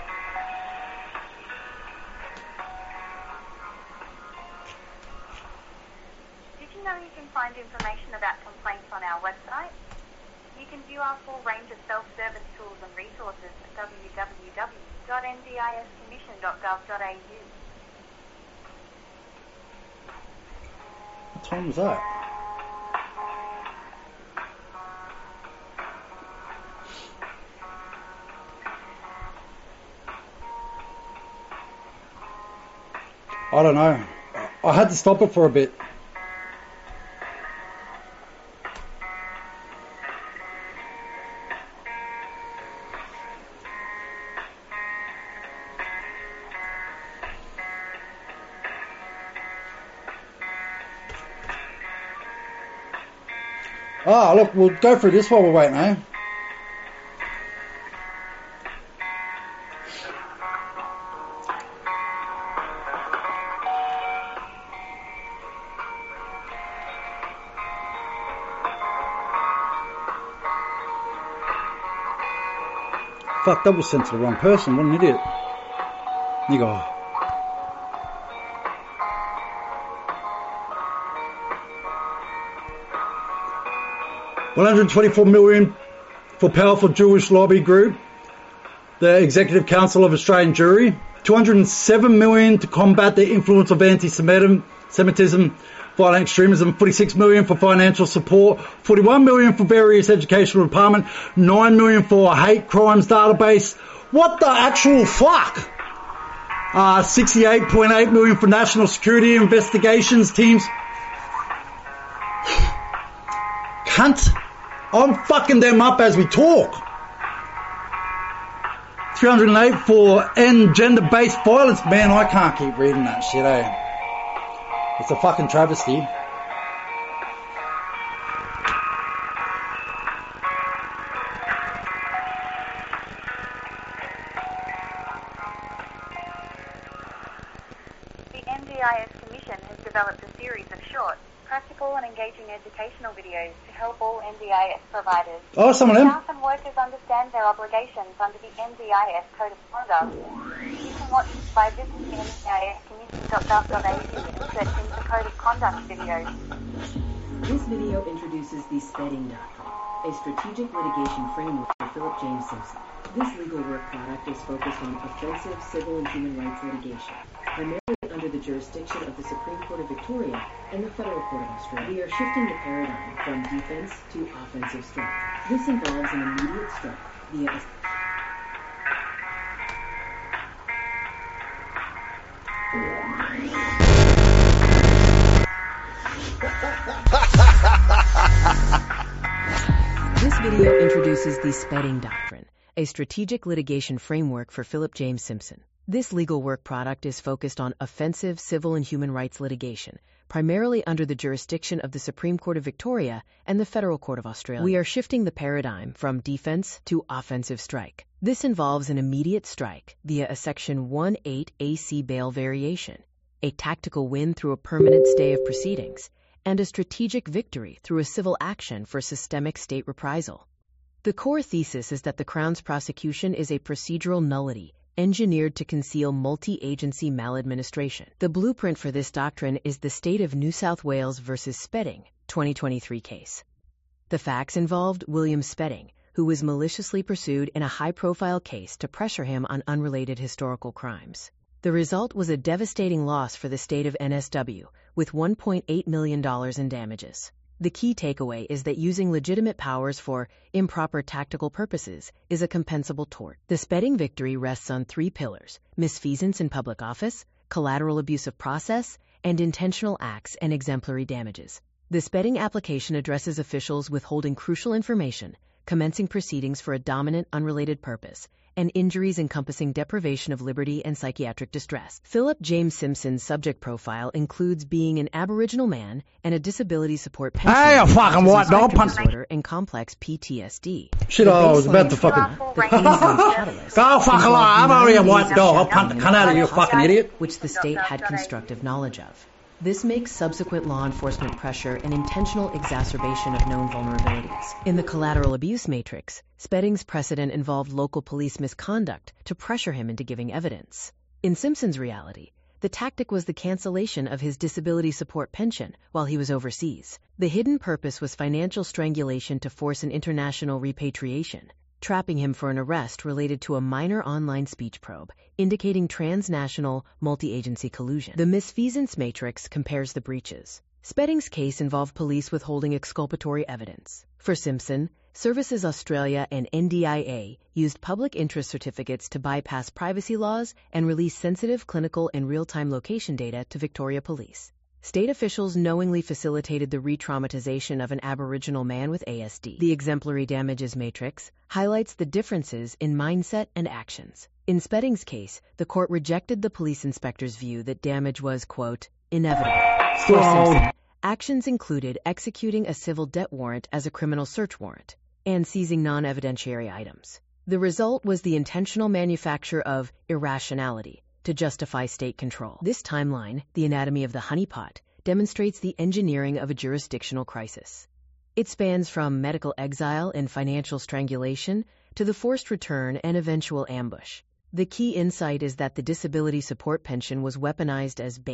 Did you know you can find information about complaints on our website? You can view our full range of self-service tools and resources at w w w dot n d i s commission dot gov dot a u. What time was that? I don't know. I had to stop it for a bit. Ah, look, we'll go through this while we're waiting, eh? Fuck, that was sent to the wrong person. What an idiot. You go. one hundred twenty-four million dollars for powerful Jewish lobby group, the Executive Council of Australian Jewry, two hundred seven million dollars to combat the influence of anti-Semitism, violent extremism, forty-six million dollars for financial support, forty-one million dollars for various educational department, nine million dollars for a hate crimes database. What the actual fuck? Uh, sixty-eight point eight million dollars for national security investigations teams. Cunt. I'm fucking them up as we talk. three hundred eight for end gender-based violence. Man, I can't keep reading that shit, eh? It's a fucking travesty. The N D I S Commission has developed a series of short, practical and engaging educational videos to help all N D I S providers. Oh, some of them. Staff and workers understand their obligations under the N D I S Code of Conduct. You can watch by visiting N D I S commission dot gov dot a u and searching the Code of Conduct videos. This video introduces the Spedding Doctrine, a strategic litigation framework for Philip James Simpson. This legal work product is focused on offensive civil and human rights litigation, primarily under the jurisdiction of the Supreme Court of Victoria and the Federal Court of Australia. We are shifting the paradigm from defense to offensive strike. This involves an immediate strike via a This video introduces the Spedding Doctrine, a strategic litigation framework for Philip James Simpson. This legal work product is focused on offensive civil and human rights litigation, primarily under the jurisdiction of the Supreme Court of Victoria and the Federal Court of Australia. We are shifting the paradigm from defense to offensive strike. This involves an immediate strike via a Section one eight A C bail variation, a tactical win through a permanent stay of proceedings, and a strategic victory through a civil action for systemic state reprisal. The core thesis is that the Crown's prosecution is a procedural nullity engineered to conceal multi-agency maladministration. The blueprint for this doctrine is the State of New South Wales versus Spedding twenty twenty-three case. The facts involved William Spedding, who was maliciously pursued in a high-profile case to pressure him on unrelated historical crimes. The result was a devastating loss for the state of N S W, with one point eight million dollars in damages. The key takeaway is that using legitimate powers for improper tactical purposes is a compensable tort. The Spedding victory rests on three pillars: misfeasance in public office, collateral abuse of process, and intentional acts and exemplary damages. The Spedding application addresses officials withholding crucial information, commencing proceedings for a dominant unrelated purpose, and injuries encompassing deprivation of liberty and psychiatric distress. Philip James Simpson's subject profile includes being an Aboriginal man and a disability support pensioner. Hey, a fucking white dog punch disorder and complex P T S D. Shit, I was about to fucking... Go fucking lie, I'm already a white dog. I'll punt the cunt out of you, you fucking idiot. Which the state had constructive knowledge of. This makes subsequent law enforcement pressure an intentional exacerbation of known vulnerabilities. In the collateral abuse matrix, Spedding's precedent involved local police misconduct to pressure him into giving evidence. In Simpson's reality, the tactic was the cancellation of his disability support pension while he was overseas. The hidden purpose was financial strangulation to force an international repatriation, trapping him for an arrest related to a minor online speech probe, indicating transnational, multi-agency collusion. The misfeasance matrix compares the breaches. Spedding's case involved police withholding exculpatory evidence. For Simpson, Services Australia and N D I A used public interest certificates to bypass privacy laws and release sensitive clinical and real-time location data to Victoria Police. State officials knowingly facilitated the re-traumatization of an Aboriginal man with A S D. The exemplary damages matrix highlights the differences in mindset and actions. In Spedding's case, the court rejected the police inspector's view that damage was, quote, inevitable. For Simpson, actions included executing a civil debt warrant as a criminal search warrant and seizing non-evidentiary items. The result was the intentional manufacture of irrationality to justify state control. This timeline, the anatomy of the honeypot, demonstrates the engineering of a jurisdictional crisis. It spans from medical exile and financial strangulation to the forced return and eventual ambush. The key insight is that the disability support pension was weaponized as bait,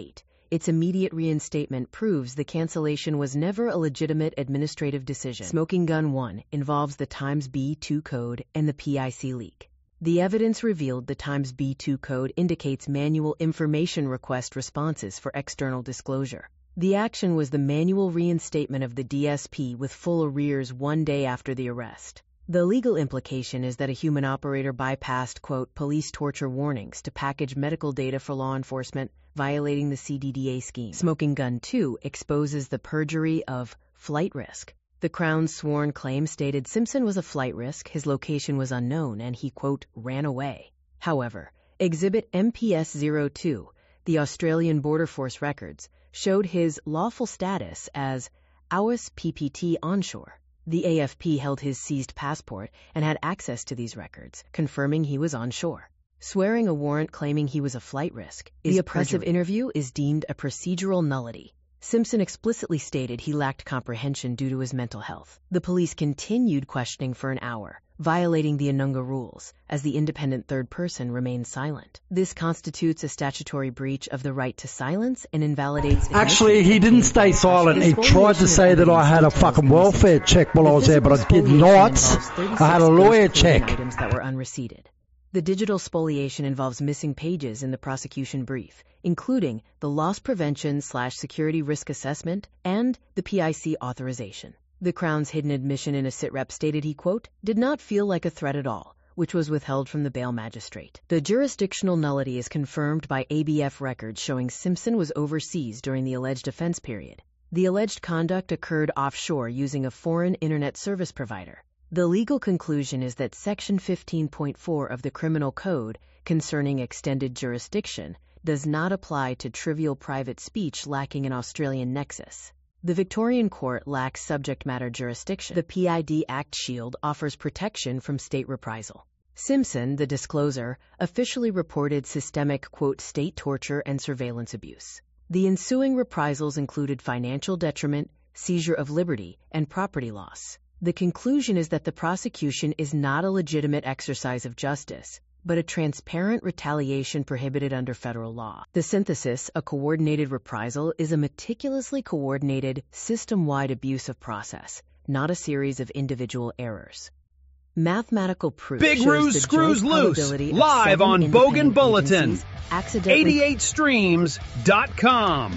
its immediate reinstatement proves the cancellation was never a legitimate administrative decision. Smoking Gun one involves the Times B two code and the P I C leak. The evidence revealed the Times B two code indicates manual information request responses for external disclosure. The action was the manual reinstatement of the D S P with full arrears one day after the arrest. The legal implication is that a human operator bypassed, quote, police torture warnings to package medical data for law enforcement, violating the C D D A scheme. Smoking Gun two exposes the perjury of flight risk. The Crown's sworn claim stated Simpson was a flight risk, his location was unknown, and he, quote, ran away. However, Exhibit M P S zero two, the Australian Border Force records, showed his lawful status as Aus P P T onshore. The A F P held his seized passport and had access to these records, confirming he was onshore. Swearing a warrant claiming he was a flight risk, the oppressive interview is deemed a procedural nullity. Simpson explicitly stated he lacked comprehension due to his mental health. The police continued questioning for an hour, violating the Anunga rules, as the independent third person remained silent. This constitutes a statutory breach of the right to silence and invalidates... Actually, he didn't stay silent. He tried to say that I had a fucking welfare check while I was there, but I did not. I had a lawyer check. Items that were unreceipted. The digital spoliation involves missing pages in the prosecution brief, including the loss prevention slash security risk assessment and the P I C authorization. The Crown's hidden admission in a sitrep stated he, quote, did not feel like a threat at all, which was withheld from the bail magistrate. The jurisdictional nullity is confirmed by A B F records showing Simpson was overseas during the alleged offense period. The alleged conduct occurred offshore using a foreign internet service provider. The legal conclusion is that Section fifteen point four of the Criminal Code concerning extended jurisdiction does not apply to trivial private speech lacking an Australian nexus. The Victorian court lacks subject matter jurisdiction. The P I D Act shield offers protection from state reprisal. Simpson, the discloser, officially reported systemic, quote, state torture and surveillance abuse. The ensuing reprisals included financial detriment, seizure of liberty, and property loss. The conclusion is that the prosecution is not a legitimate exercise of justice, but a transparent retaliation prohibited under federal law. The synthesis, a coordinated reprisal, is a meticulously coordinated, system-wide abuse of process, not a series of individual errors. Mathematical proof Big shows Ruse the Screws joint Loose, probability of live seven on independent Bogan Bulletin, agencies accidentally... eighty-eight streams dot com.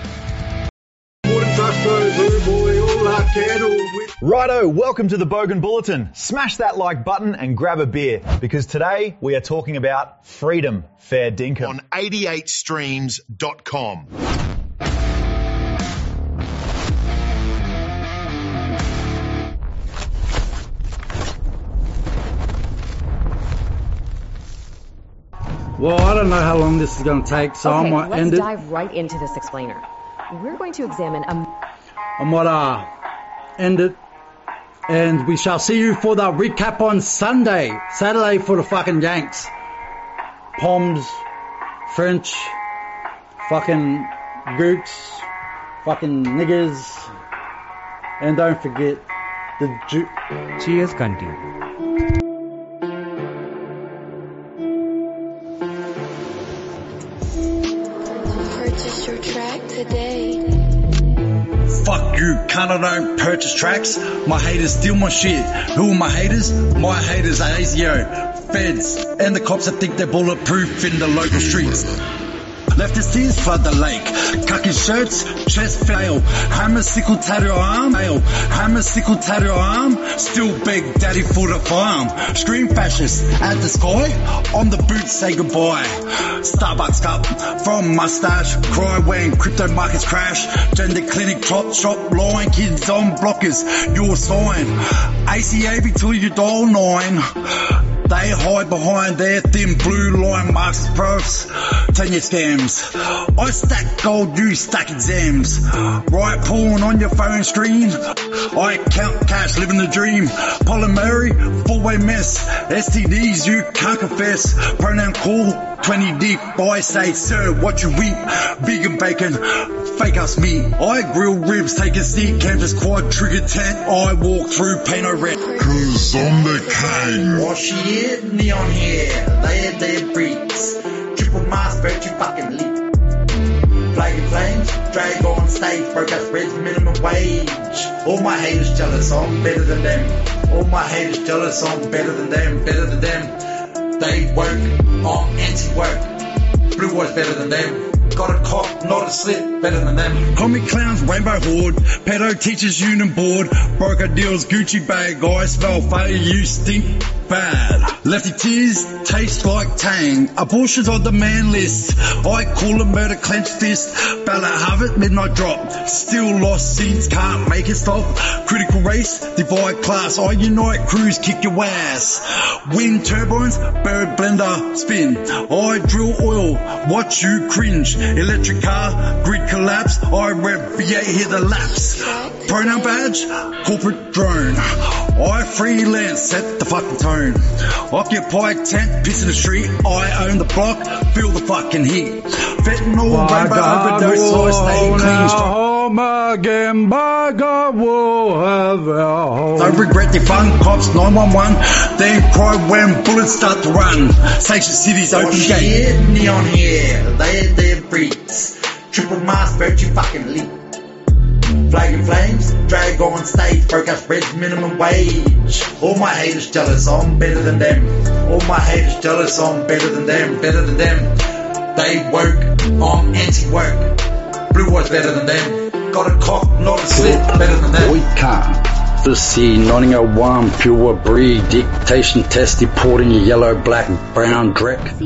Righto, welcome to the Bogan Bulletin. Smash that like button and grab a beer, because today we are talking about freedom, fair dinkum. On eighty-eight streams dot com. Well, I don't know how long this is going to take, so okay, I might let's end it. dive right into this explainer. We're going to examine a... I might uh, end it. And we shall see you for the recap on Sunday. Saturday for the fucking Yanks. Poms, French, fucking gooks, fucking niggers. And don't forget the Ju- Cheers, Cunty. Purchase your track today. Fuck you, cunt, I don't purchase tracks. My haters steal my shit. Who are my haters? My haters are A C O, feds, and the cops that think they're bulletproof in the local streets. Left his tears flood the lake. Cuck his shirts, chest fail. Hammer, sickle, tattoo arm. Fail. Hammer, sickle, tattoo arm. Still beg daddy for the farm. Scream fascist at the sky. On the boots, say goodbye. Starbucks cup from mustache. Cry when crypto markets crash. Gender clinic, chop shop, line. Kids on blockers, your sign. A C A B till you dial nine. They hide behind their thin blue line marks profs. ten-year scams. I stack gold, you stack exams. Right porn on your phone screen. I count cash, living the dream. Polymary, four-way mess. S T Ds, you can't confess. Pronoun cool, twenty deep. I say, sir, what you eat? Vegan bacon, fake us meat. I grill ribs, take a seat. Campus quad, trigger tent. I walk through Pano Red. Cause I'm the king. Wash it, neon hair, layer their breeds. Triple mask, virtue fucking leap. Flag and flame. drag on stage, broke us reds minimum wage. All my haters jealous, I'm better than them. All my haters jealous, I'm better than them, better than them. They work, I'm anti-work. Blue boy's better than them. Got a cock, not a slit, better than them. Comic clowns, rainbow horde, pedo teachers, union board, broker deals, Gucci bag, I smell fire, you stink bad. Lefty tears taste like tang, abortions on the man list, I call a murder clenched fist, Bella Harvard, midnight drop, still lost seeds, can't make it stop, critical race, divide class, I unite crews, kick your ass, wind turbines, bird blender, spin, I drill oil, watch you cringe, electric car, grid collapse, I rev V eight, hit the laps, pronoun badge, corporate drone, I freelance, set the fucking tone, occupy tent, piss in the street, I own the block, feel the fucking heat, fentanyl, rainbow overdose, I stay clean, home again, by God, we'll have our home. Don't regret the fun, cops nine one one, then cry when bullets start to run, Station City's open oh, gate, shit, neon here, they they're freaks, triple mask, virtue fucking leap. Flag in flames, drag on stage, broke us reds minimum wage. All my haters jealous, I'm better than them. All my haters jealous, I'm better than them, better than them. They work, I'm anti-work. Blue boy's better than them. Got a cock, not a slit, better than them. We can't. The C nine oh one, pure breed, dictation test, deporting your yellow, black, brown dreck.